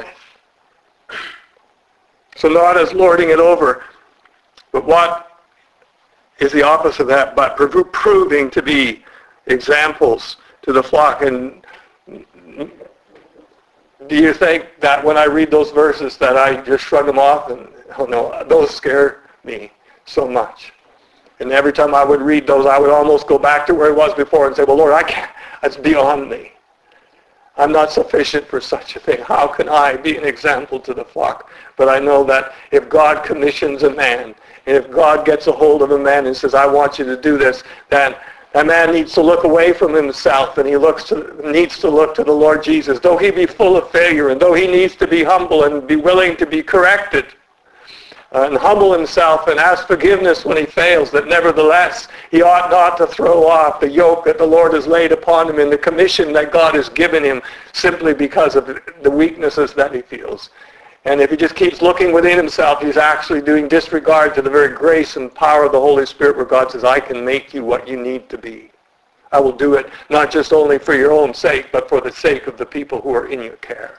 So not as lording it over, but what is the opposite of that? But proving to be examples to the flock. And do you think that when I read those verses that I just shrug them off and, oh no, those scare me so much? And every time I would read those, I would almost go back to where it was before and say, well, Lord, I can't, that's beyond me. I'm not sufficient for such a thing. How can I be an example to the flock? But I know that if God commissions a man, and if God gets a hold of a man and says, I want you to do this, then that man needs to look away from himself, and he looks to, needs to look to the Lord Jesus. Though he be full of failure, and though he needs to be humble and be willing to be corrected, uh, and humble himself and ask forgiveness when he fails, that nevertheless he ought not to throw off the yoke that the Lord has laid upon him and the commission that God has given him simply because of the weaknesses that he feels. And if he just keeps looking within himself, he's actually doing disregard to the very grace and power of the Holy Spirit, where God says, I can make you what you need to be. I will do it not just only for your own sake, but for the sake of the people who are in your care.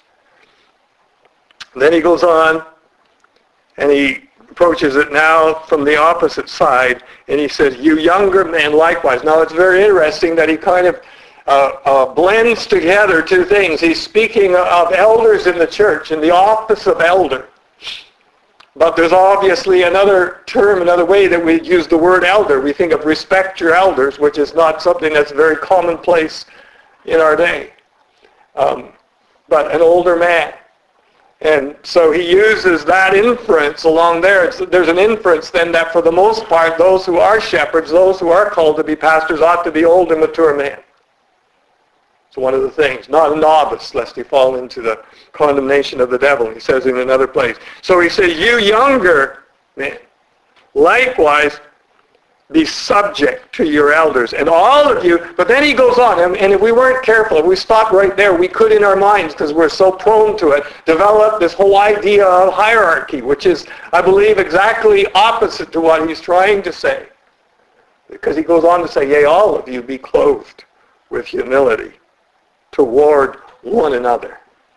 And then he goes on, and he approaches it now from the opposite side, and he says, you younger men likewise. Now it's very interesting that he kind of Uh, uh, blends together two things. He's speaking of elders in the church and the office of elder. But there's obviously another term, another way that we use the word elder. We think of respect your elders, which is not something that's very commonplace in our day. Um, but an older man. And so he uses that inference along there. It's, there's an inference then that for the most part, those who are shepherds, those who are called to be pastors, ought to be old and mature men. It's one of the things. Not a novice, lest he fall into the condemnation of the devil. He says in another place. So he says, you younger men, likewise be subject to your elders. And all of you, but then he goes on, and, and if we weren't careful, if we stopped right there, we could in our minds, because we're so prone to it, develop this whole idea of hierarchy, which is, I believe, exactly opposite to what he's trying to say. Because he goes on to say, yea, all of you be clothed with humility toward one another.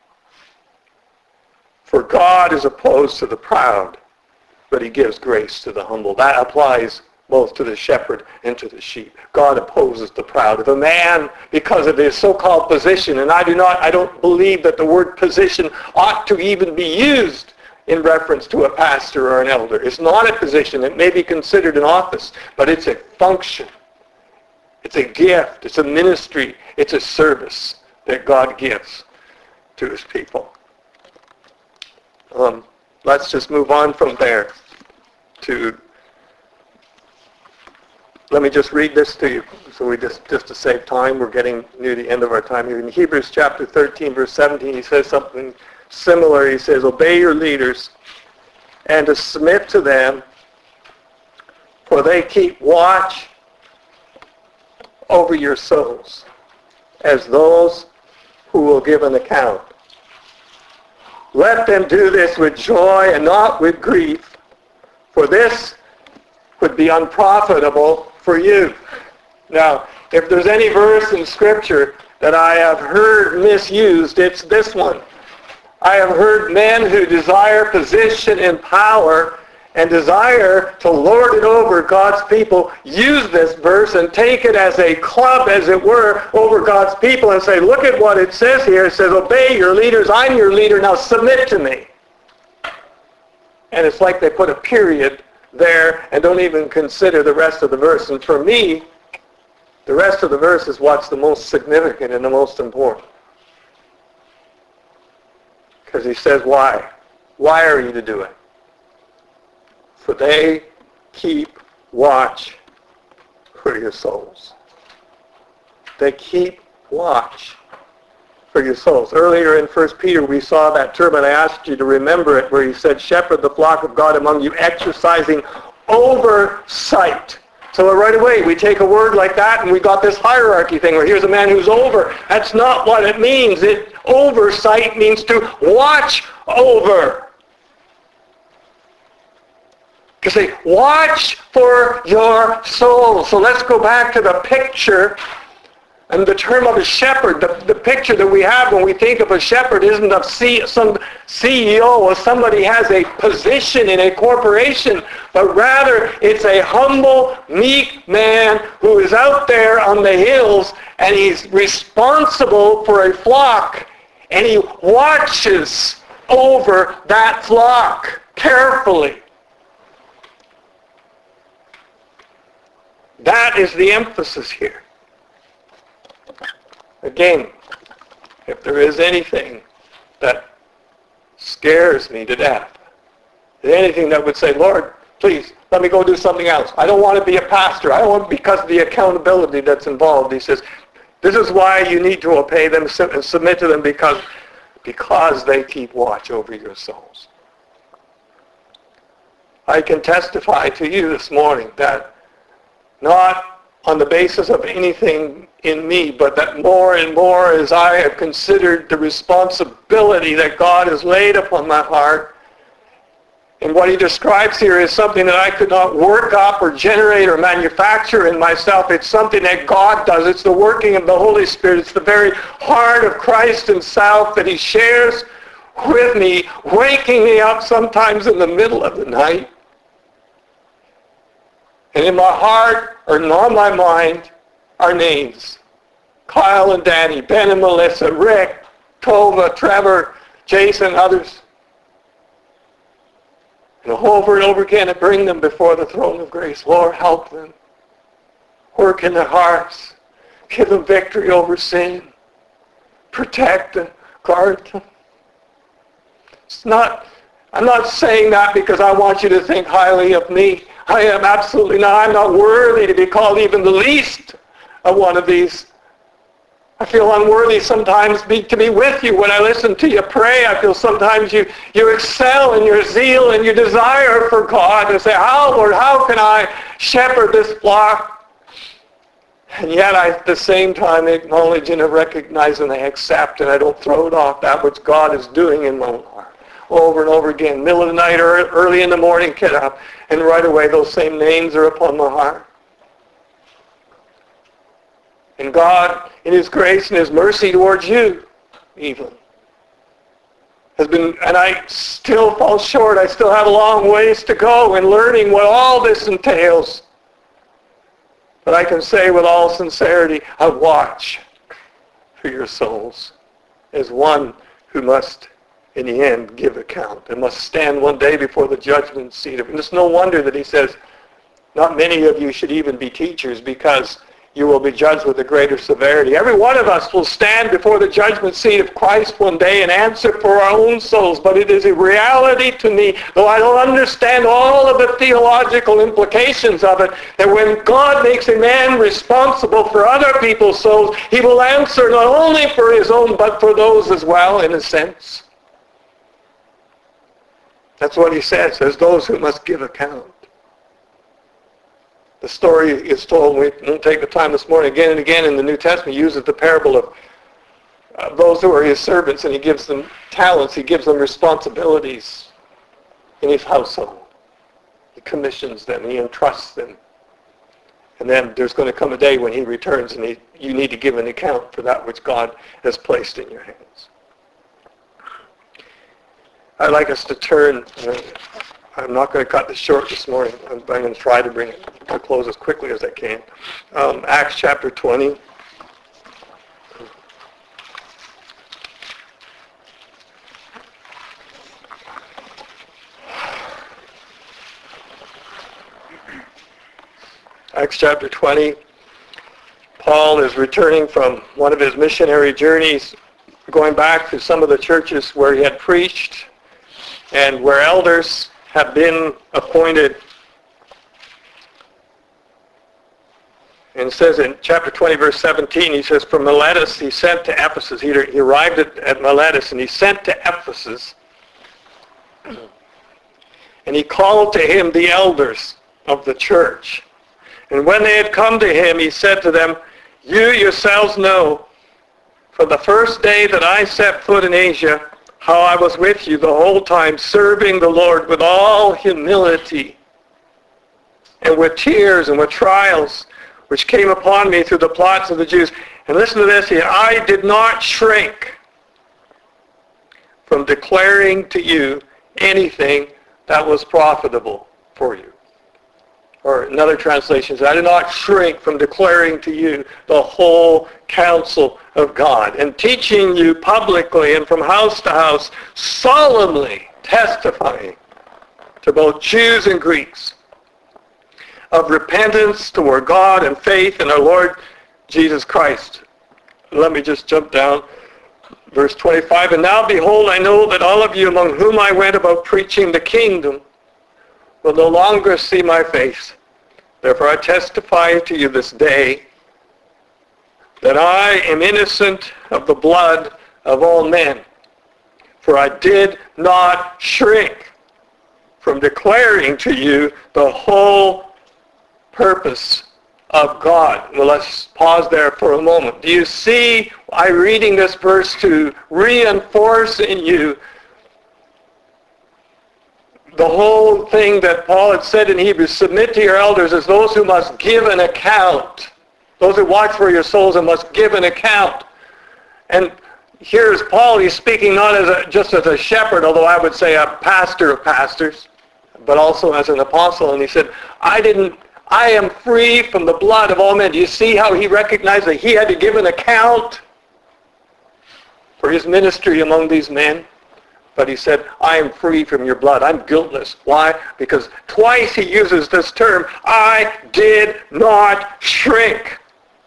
For God is opposed to the proud, but he gives grace to the humble. That applies both to the shepherd and to the sheep. God opposes the proud. If a man, because of his so-called position, and I do not, I don't believe that the word position ought to even be used in reference to a pastor or an elder. It's not a position. It may be considered an office, but it's a function. It's a gift. It's a ministry. It's a service that God gives to his people. Um, let's just move on from there to, let me just read this to you. So we just, just to save time, we're getting near the end of our time here. In Hebrews chapter thirteen, verse seventeen, he says something similar. He says, obey your leaders and to submit to them, for they keep watch over your souls as those who will give an account. Let them do this with joy and not with grief, for this would be unprofitable for you. Now, if there's any verse in Scripture that I have heard misused, it's this one. I have heard men who desire position and power and desire to lord it over God's people use this verse and take it as a club, as it were, over God's people and say, look at what it says here. It says, obey your leaders. I'm your leader. Now submit to me. And it's like they put a period there and don't even consider the rest of the verse. And for me, the rest of the verse is what's the most significant and the most important. Because he says, why? Why are you to do it? For they keep watch for your souls. They keep watch for your souls. Earlier in First Peter, we saw that term, and I asked you to remember it, where he said, shepherd the flock of God among you, exercising oversight. So right away, we take a word like that, and we got this hierarchy thing, where here's a man who's over. That's not what it means. It, oversight means to watch over. To say, watch for your soul. So let's go back to the picture and the term of a shepherd. The, the picture that we have when we think of a shepherd isn't of C, some C E O or somebody has a position in a corporation, but rather it's a humble, meek man who is out there on the hills and he's responsible for a flock and he watches over that flock carefully. That is the emphasis here. Again, if there is anything that scares me to death, anything that would say, Lord, please, let me go do something else. I don't want to be a pastor. I don't want, because of the accountability that's involved. He says, this is why you need to obey them and submit to them, because, because they keep watch over your souls. I can testify to you this morning that not on the basis of anything in me, but that more and more as I have considered the responsibility that God has laid upon my heart. And what he describes here is something that I could not work up or generate or manufacture in myself. It's something that God does. It's the working of the Holy Spirit. It's the very heart of Christ himself that he shares with me, waking me up sometimes in the middle of the night. And in my heart, or on my mind, are names. Kyle and Danny, Ben and Melissa, Rick, Tova, Trevor, Jason, others. And over and over again, I bring them before the throne of grace. Lord, help them. Work in their hearts. Give them victory over sin. Protect them. Guard them. It's not, I'm not saying that because I want you to think highly of me. I am absolutely not. I'm not worthy to be called even the least of one of these. I feel unworthy sometimes be, to be with you when I listen to you pray. I feel sometimes you, you excel in your zeal and your desire for God and say, how, Lord, how can I shepherd this flock? And yet I at the same time acknowledge and recognize and I accept and I don't throw it off that which God is doing in my own heart. Over and over again, middle of the night or early in the morning, get up, and right away those same names are upon my heart. And God, in his grace and his mercy towards you, even, has been, and I still fall short. I still have a long ways to go in learning what all this entails. But I can say with all sincerity, I watch for your souls as one who must in the end give account and must stand one day before the judgment seat of him. It's no wonder that he says, not many of you should even be teachers, because you will be judged with a greater severity. Every one of us will stand before the judgment seat of Christ one day and answer for our own souls. But it is a reality to me, though I don't understand all of the theological implications of it, that when God makes a man responsible for other people's souls, he will answer not only for his own, but for those as well, in a sense. That's what he says, as those who must give account. The story is told, we won't take the time this morning, again and again in the New Testament, he uses the parable of uh, those who are his servants, and he gives them talents, he gives them responsibilities in his household. He commissions them, he entrusts them. And then there's going to come a day when he returns and he, you need to give an account for that which God has placed in your hands. I'd like us to turn, uh, I'm not going to cut this short this morning. I'm, I'm going to try to bring it to a close as quickly as I can. Um, Acts chapter twenty. Acts chapter twenty. Paul is returning from one of his missionary journeys, going back to some of the churches where he had preached and where elders have been appointed. And it says in chapter twenty, verse seventeen, he says, from Miletus he sent to Ephesus. He, he arrived at, at Miletus and he sent to Ephesus. And he called to him the elders of the church. And when they had come to him, he said to them, you yourselves know, from the first day that I set foot in Asia, how I was with you the whole time, serving the Lord with all humility and with tears and with trials, which came upon me through the plots of the Jews. And listen to this here. I did not shrink from declaring to you anything that was profitable for you. Or another translation says, I did not shrink from declaring to you the whole counsel of God, and teaching you publicly and from house to house, solemnly testifying to both Jews and Greeks of repentance toward God and faith in our Lord Jesus Christ. Let me just jump down. Verse twenty-five, and now behold, I know that all of you among whom I went about preaching the kingdom will no longer see my face. Therefore I testify to you this day that I am innocent of the blood of all men. For I did not shrink from declaring to you the whole purpose of God. Well, let's pause there for a moment. Do you see I reading this verse to reinforce in you the whole thing that Paul had said in Hebrews, submit to your elders as those who must give an account. Those who watch for your souls and must give an account. And here's Paul, he's speaking not as a, just as a shepherd, although I would say a pastor of pastors, but also as an apostle. And he said, I didn't, I am free from the blood of all men. Do you see how he recognized that he had to give an account for his ministry among these men? But he said, I am free from your blood. I'm guiltless. Why? Because twice he uses this term, I did not shrink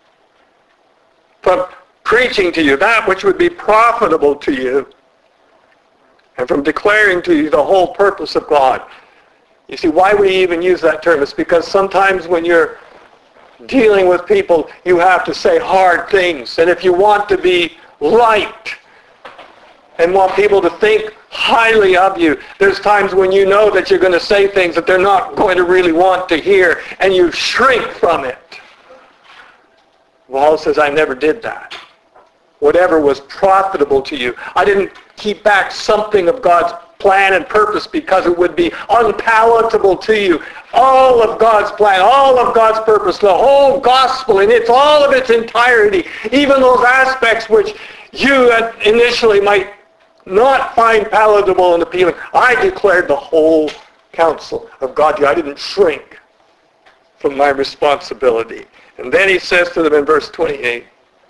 from preaching to you that which would be profitable to you, and from declaring to you the whole purpose of God. You see, why we even use that term is because sometimes when you're dealing with people, you have to say hard things. And if you want to be liked and want people to think highly of you, there's times when you know that you're going to say things that they're not going to really want to hear, and you shrink from it. Paul says, I never did that. Whatever was profitable to you. I didn't keep back something of God's plan and purpose because it would be unpalatable to you. All of God's plan, all of God's purpose, the whole gospel in its all of its entirety, even those aspects which you initially might not find palatable and appealing. I declared the whole counsel of God. I didn't shrink from my responsibility. And then he says to them in verse twenty-eight,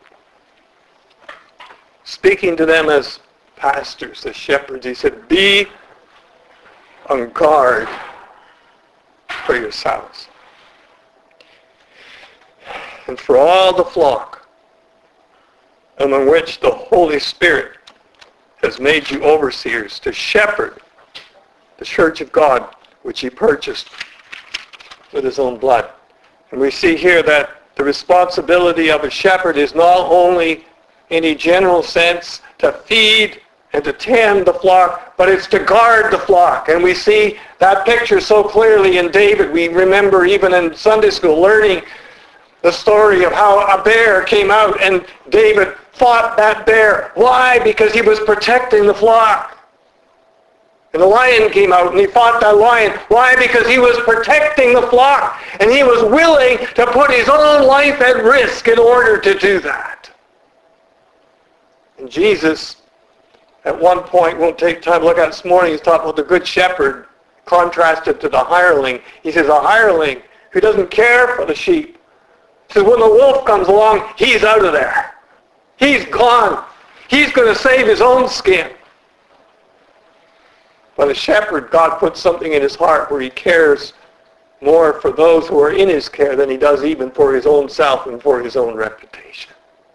speaking to them as pastors, as shepherds, he said, be on guard for yourselves. and for all the flock, among which the Holy Spirit has made you overseers to shepherd the church of God, which he purchased with his own blood. And we see here that the responsibility of a shepherd is not only in a general sense to feed and to tend the flock, but it's to guard the flock. And we see that picture so clearly in David. We remember even in Sunday school learning the story of how a bear came out and David fought that bear. Why? Because he was protecting the flock. And the lion came out and he fought that lion. Why? Because he was protecting the flock. And he was willing to put his own life at risk in order to do that. And Jesus, at one point, won't take time to look at this morning, he's talking about the good shepherd contrasted to the hireling. He says a hireling who doesn't care for the sheep. He says when the wolf comes along, he's out of there. He's gone. He's going to save his own skin. But a shepherd, God puts something in his heart where he cares more for those who are in his care than he does even for his own self and for his own reputation.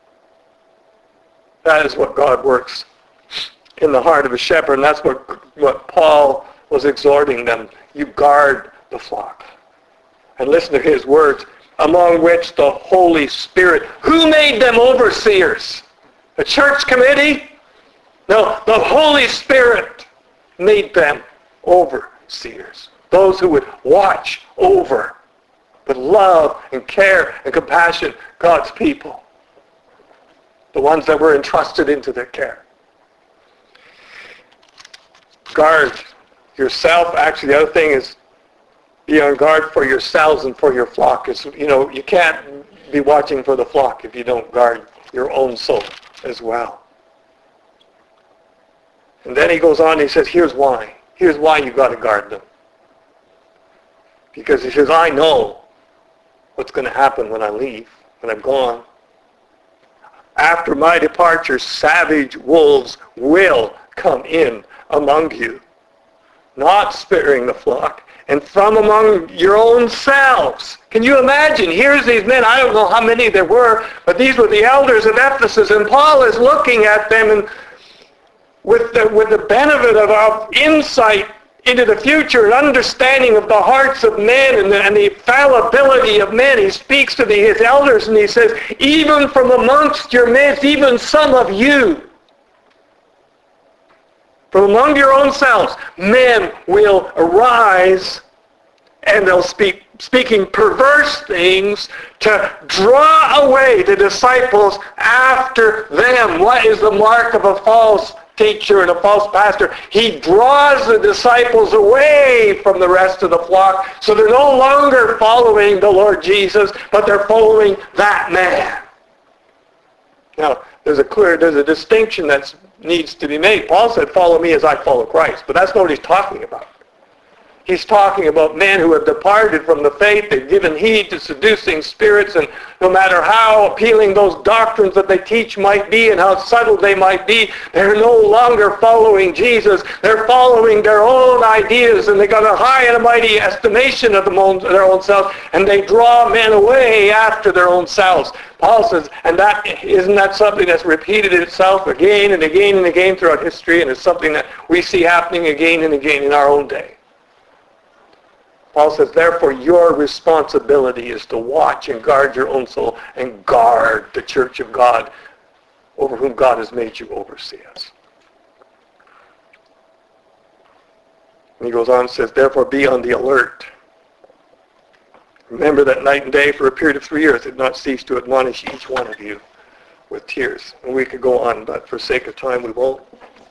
That is what God works in the heart of a shepherd, and that's what, what Paul was exhorting them. You guard the flock. And listen to his words, among which the Holy Spirit, who made them overseers? A church committee? No, the Holy Spirit made them overseers. Those who would watch over with love and care and compassion God's people. The ones that were entrusted into their care. Guard yourself. Actually, the other thing is be on guard for yourselves and for your flock. It's, you know, you can't be watching for the flock if you don't guard your own soul as well. And then he goes on and he says, here's why. Here's why you've got to guard them. Because he says, I know what's going to happen when I leave, when I'm gone. After my departure, savage wolves will come in among you, not sparing the flock, and from among your own selves. Can you imagine? Here's these men. I don't know how many there were, but these were the elders of Ephesus, and Paul is looking at them and with the, with the benefit of our insight into the future and understanding of the hearts of men and the, and the fallibility of men. He speaks to the, his elders and he says, even from amongst your midst, even some of you, from among your own selves, men will arise and they'll speak, speaking perverse things to draw away the disciples after them. What is the mark of a false teacher and a false pastor? He draws the disciples away from the rest of the flock, so they're no longer following the Lord Jesus, but they're following that man. Now, there's a clear, there's a distinction that needs to be made. Paul said, follow me as I follow Christ, but that's not what he's talking about. He's talking about men who have departed from the faith. They've given heed to seducing spirits, and no matter how appealing those doctrines that they teach might be and how subtle they might be, they're no longer following Jesus. They're following their own ideas, and they got a high and a mighty estimation of their own selves, and they draw men away after their own selves. Paul says, and that isn't that something that's repeated itself again and again and again throughout history, and it's something that we see happening again and again in our own day. Paul says, therefore, your responsibility is to watch and guard your own soul and guard the church of God over whom God has made you overseers. And he goes on and says, therefore, be on the alert. Remember that night and day for a period of three years did not cease to admonish each one of you with tears. And we could go on, but for sake of time, we won't.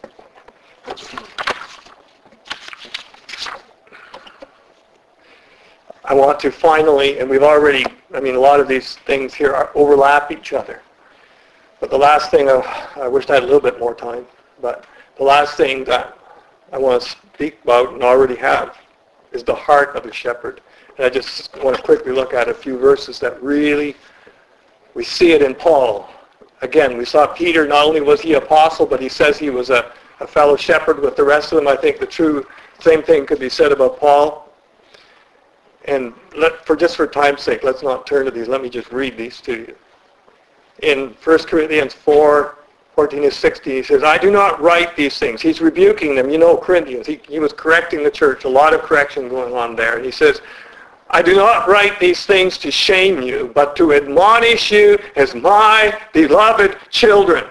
I want to finally, and we've already, I mean, a lot of these things here are, overlap each other. But the last thing, uh, I wish I had a little bit more time, but the last thing that I want to speak about and already have is the heart of a shepherd. And I just want to quickly look at a few verses that really, we see it in Paul. Again, we saw Peter, not only was he apostle, but he says he was a, a fellow shepherd with the rest of them. I think the true same thing could be said about Paul. And let, for just for time's sake, let's not turn to these. Let me just read these to you. In First Corinthians four, fourteen to sixteen, he says, I do not write these things. He's rebuking them. You know, Corinthians, he, he was correcting the church. A lot of correction going on there. And he says, I do not write these things to shame you, but to admonish you as my beloved children.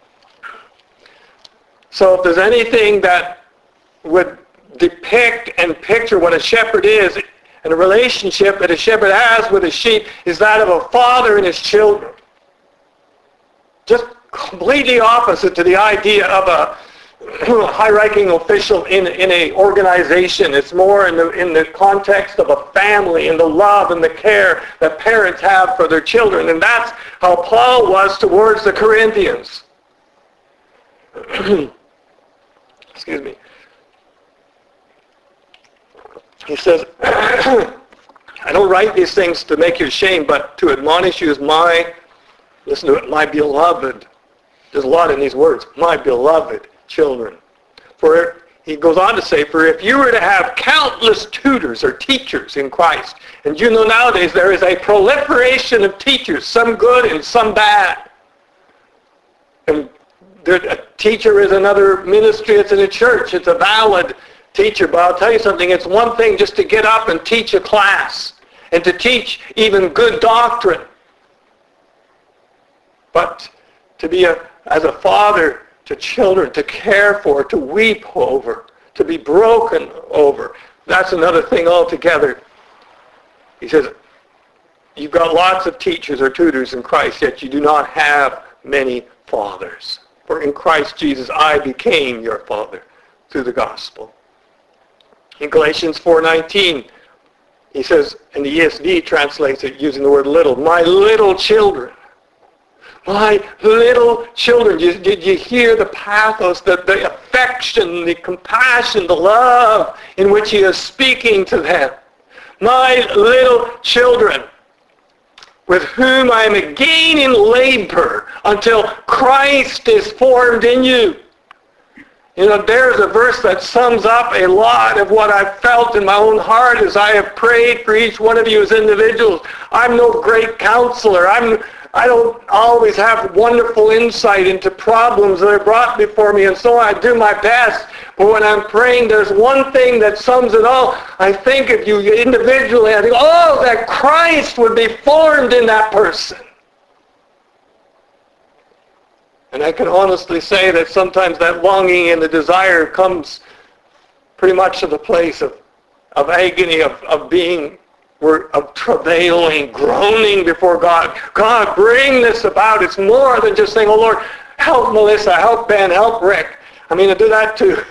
So if there's anything that would depict and picture what a shepherd is, and a relationship that a shepherd has with his sheep, is that of a father and his children. Just completely opposite to the idea of a high-ranking official in, in a organization. It's more in the, in the context of a family and the love and the care that parents have for their children. And that's how Paul was towards the Corinthians. Excuse me. He says, I don't write these things to make you ashamed, but to admonish you as my, listen to it, my beloved. There's a lot in these words. My beloved children. For he goes on to say, for if you were to have countless tutors or teachers in Christ, and you know nowadays there is a proliferation of teachers, some good and some bad. And there, a teacher is another ministry. It's in a church. It's a valid teacher. But I'll tell you something. It's one thing just to get up and teach a class and to teach even good doctrine. But to be a, as a father to children, to care for, to weep over, to be broken over, that's another thing altogether. He says, you've got lots of teachers or tutors in Christ, yet you do not have many fathers. For in Christ Jesus I became your father through the gospel. In Galatians four nineteen, he says, and the E S V translates it using the word little, my little children. My little children. Did, did you hear the pathos, the, the affection, the compassion, the love in which he is speaking to them? My little children, with whom I am again in labor until Christ is formed in you. You know, there's a verse that sums up a lot of what I've felt in my own heart as I have prayed for each one of you as individuals. I'm no great counselor. I'm I don't always have wonderful insight into problems that are brought before me, and so I do my best. But when I'm praying, there's one thing that sums it all. I think of you individually. I think, oh, that Christ would be formed in that person. And I can honestly say that sometimes that longing and the desire comes pretty much to the place of, of agony, of, of being We're of travailing, groaning before God. God, bring this about. It's more than just saying, oh Lord, help Melissa, help Ben, help Rick. I mean, I do that too.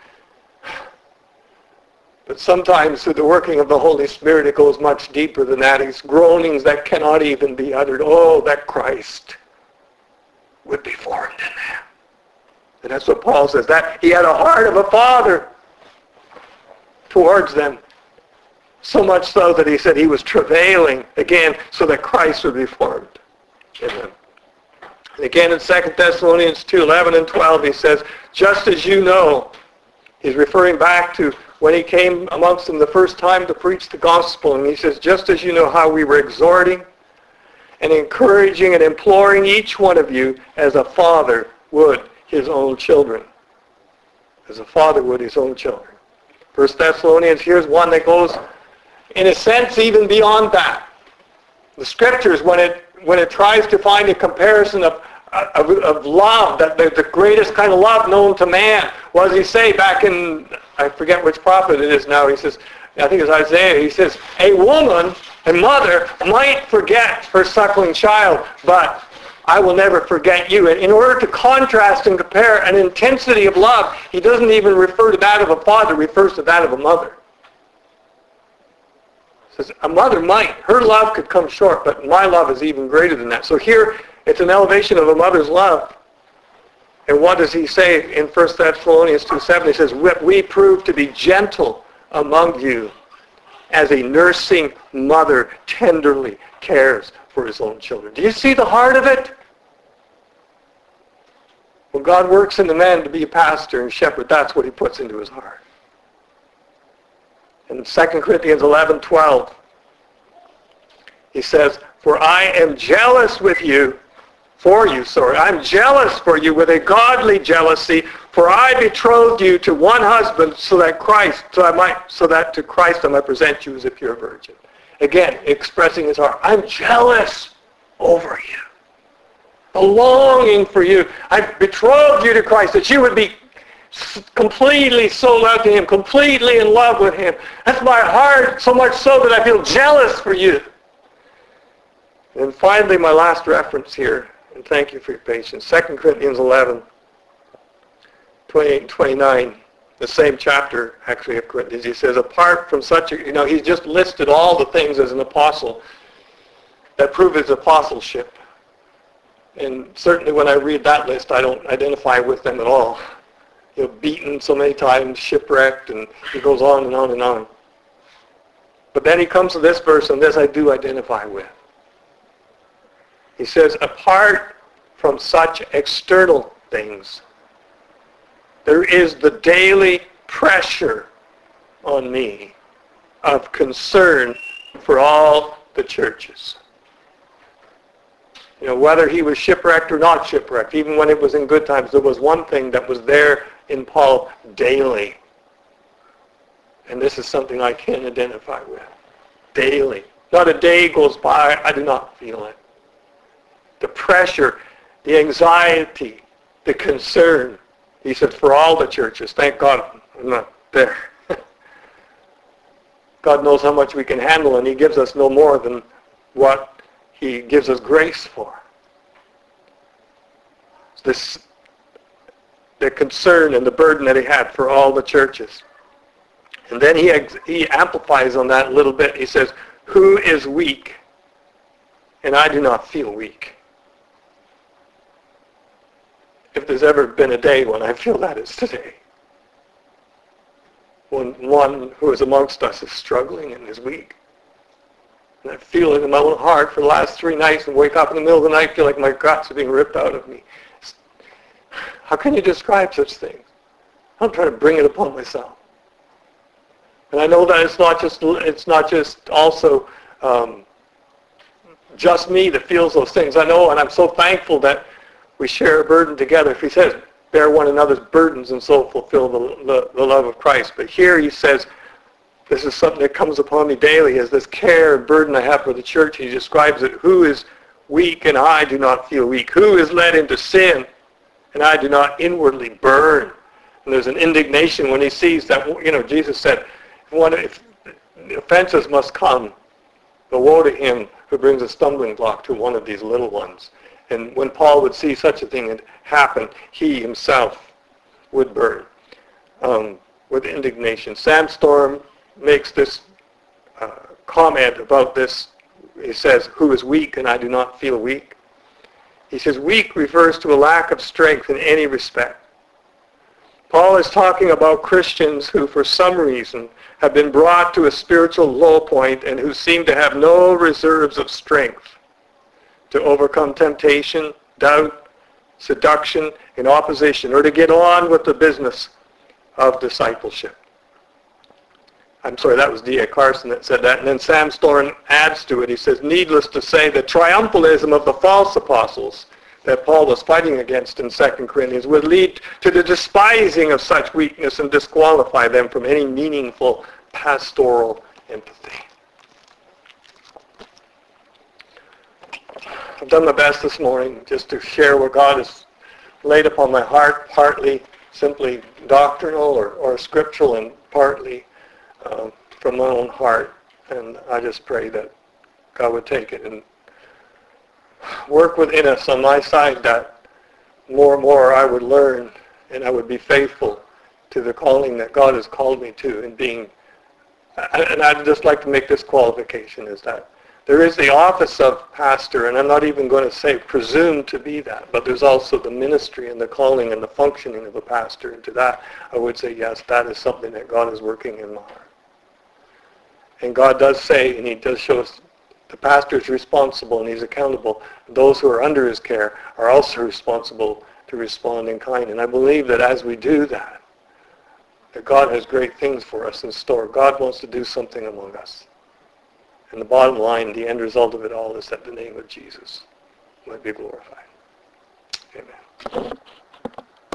But sometimes through the working of the Holy Spirit, it goes much deeper than that. It's groanings that cannot even be uttered. Oh, that Christ would be formed in them. And that's what Paul says. That he had a heart of a father towards them. So much so that he said he was travailing, again, so that Christ would be formed in them. And again in Second Thessalonians two, eleven and twelve, he says, just as you know, he's referring back to when he came amongst them the first time to preach the gospel, and he says, just as you know how we were exhorting and encouraging and imploring each one of you as a father would his own children. As a father would his own children. First Thessalonians, here's one that goes in a sense even beyond that. The scriptures, when it when it tries to find a comparison of of, of love, that the, the greatest kind of love known to man, what does he say back in, I forget which prophet it is now, he says, I think it's Isaiah, he says, a woman, a mother, might forget her suckling child, but I will never forget you. And in order to contrast and compare an intensity of love, he doesn't even refer to that of a father, he refers to that of a mother. Says a mother might, her love could come short, but my love is even greater than that. So here, it's an elevation of a mother's love. And what does he say in First Thessalonians two seven? He says, we prove to be gentle among you as a nursing mother tenderly cares for his own children. Do you see the heart of it? When God works in the man to be a pastor and shepherd, that's what he puts into his heart. In Second Corinthians eleven twelve, he says, for I am jealous with you, for you, sorry, I'm jealous for you with a godly jealousy, for I betrothed you to one husband so that Christ, so I might, so that to Christ I might present you as a pure virgin. Again, expressing his heart, I'm jealous over you. A longing for you. I've betrothed you to Christ, that you would be completely sold out to him, completely in love with him. That's my heart, so much so that I feel jealous for you. And finally, my last reference here, and thank you for your patience, Second Corinthians eleven, twenty-eight and twenty-nine, the same chapter, actually, of Corinthians. He says, apart from such a, you know, he's just listed all the things as an apostle that prove his apostleship. And certainly when I read that list, I don't identify with them at all. You know, beaten so many times, shipwrecked, and he goes on and on and on. But then he comes to this verse, and this I do identify with. He says, apart from such external things, there is the daily pressure on me of concern for all the churches. You know, whether he was shipwrecked or not shipwrecked, even when it was in good times, there was one thing that was there in Paul daily. And this is something I can identify with. Daily. Not a day goes by, I do not feel it. The pressure, the anxiety, the concern. He said, for all the churches. Thank God I'm not there. God knows how much we can handle, and he gives us no more than what he gives us grace for. This, the concern and the burden that he had for all the churches. And then he, he amplifies on that a little bit. He says, who is weak? And I do not feel weak. If there's ever been a day when I feel that, it's today. When one who is amongst us is struggling and is weak. And I feel it in my own heart for the last three nights and wake up in the middle of the night, feel like my guts are being ripped out of me. How can you describe such things? I'm trying to bring it upon myself. And I know that it's not just, it's not just also um, just me that feels those things. I know, and I'm so thankful that we share a burden together. If he says, bear one another's burdens and so fulfill the, the, the love of Christ. But here he says, this is something that comes upon me daily, as this care and burden I have for the church. He describes it, who is weak and I do not feel weak? Who is led into sin and I do not inwardly burn? And there's an indignation when he sees that, you know, Jesus said, one, if offenses must come, but woe to him who brings a stumbling block to one of these little ones. And when Paul would see such a thing happen, he himself would burn um, with indignation. Sam Storm makes this uh, comment about this. He says, who is weak and I do not feel weak? He says, weak refers to a lack of strength in any respect. Paul is talking about Christians who for some reason have been brought to a spiritual low point and who seem to have no reserves of strength to overcome temptation, doubt, seduction, and opposition, or to get on with the business of discipleship. I'm sorry, that was D A Carson that said that. And then Sam Storm adds to it. He says, needless to say, the triumphalism of the false apostles that Paul was fighting against in Second Corinthians would lead to the despising of such weakness and disqualify them from any meaningful pastoral empathy. I've done my best this morning just to share what God has laid upon my heart, partly simply doctrinal or, or scriptural and partly uh, from my own heart. And I just pray that God would take it and work within us on my side, that more and more I would learn and I would be faithful to the calling that God has called me to, and being, and I'd just like to make this qualification, is that there is the office of pastor, and I'm not even going to say presume to be that, but there's also the ministry and the calling and the functioning of a pastor. And to that, I would say, yes, that is something that God is working in my heart. And God does say, and he does show us, the pastor is responsible and he's accountable. Those who are under his care are also responsible to respond in kind. And I believe that as we do that, that God has great things for us in store. God wants to do something among us. And the bottom line, the end result of it all is that the name of Jesus might be glorified. Amen.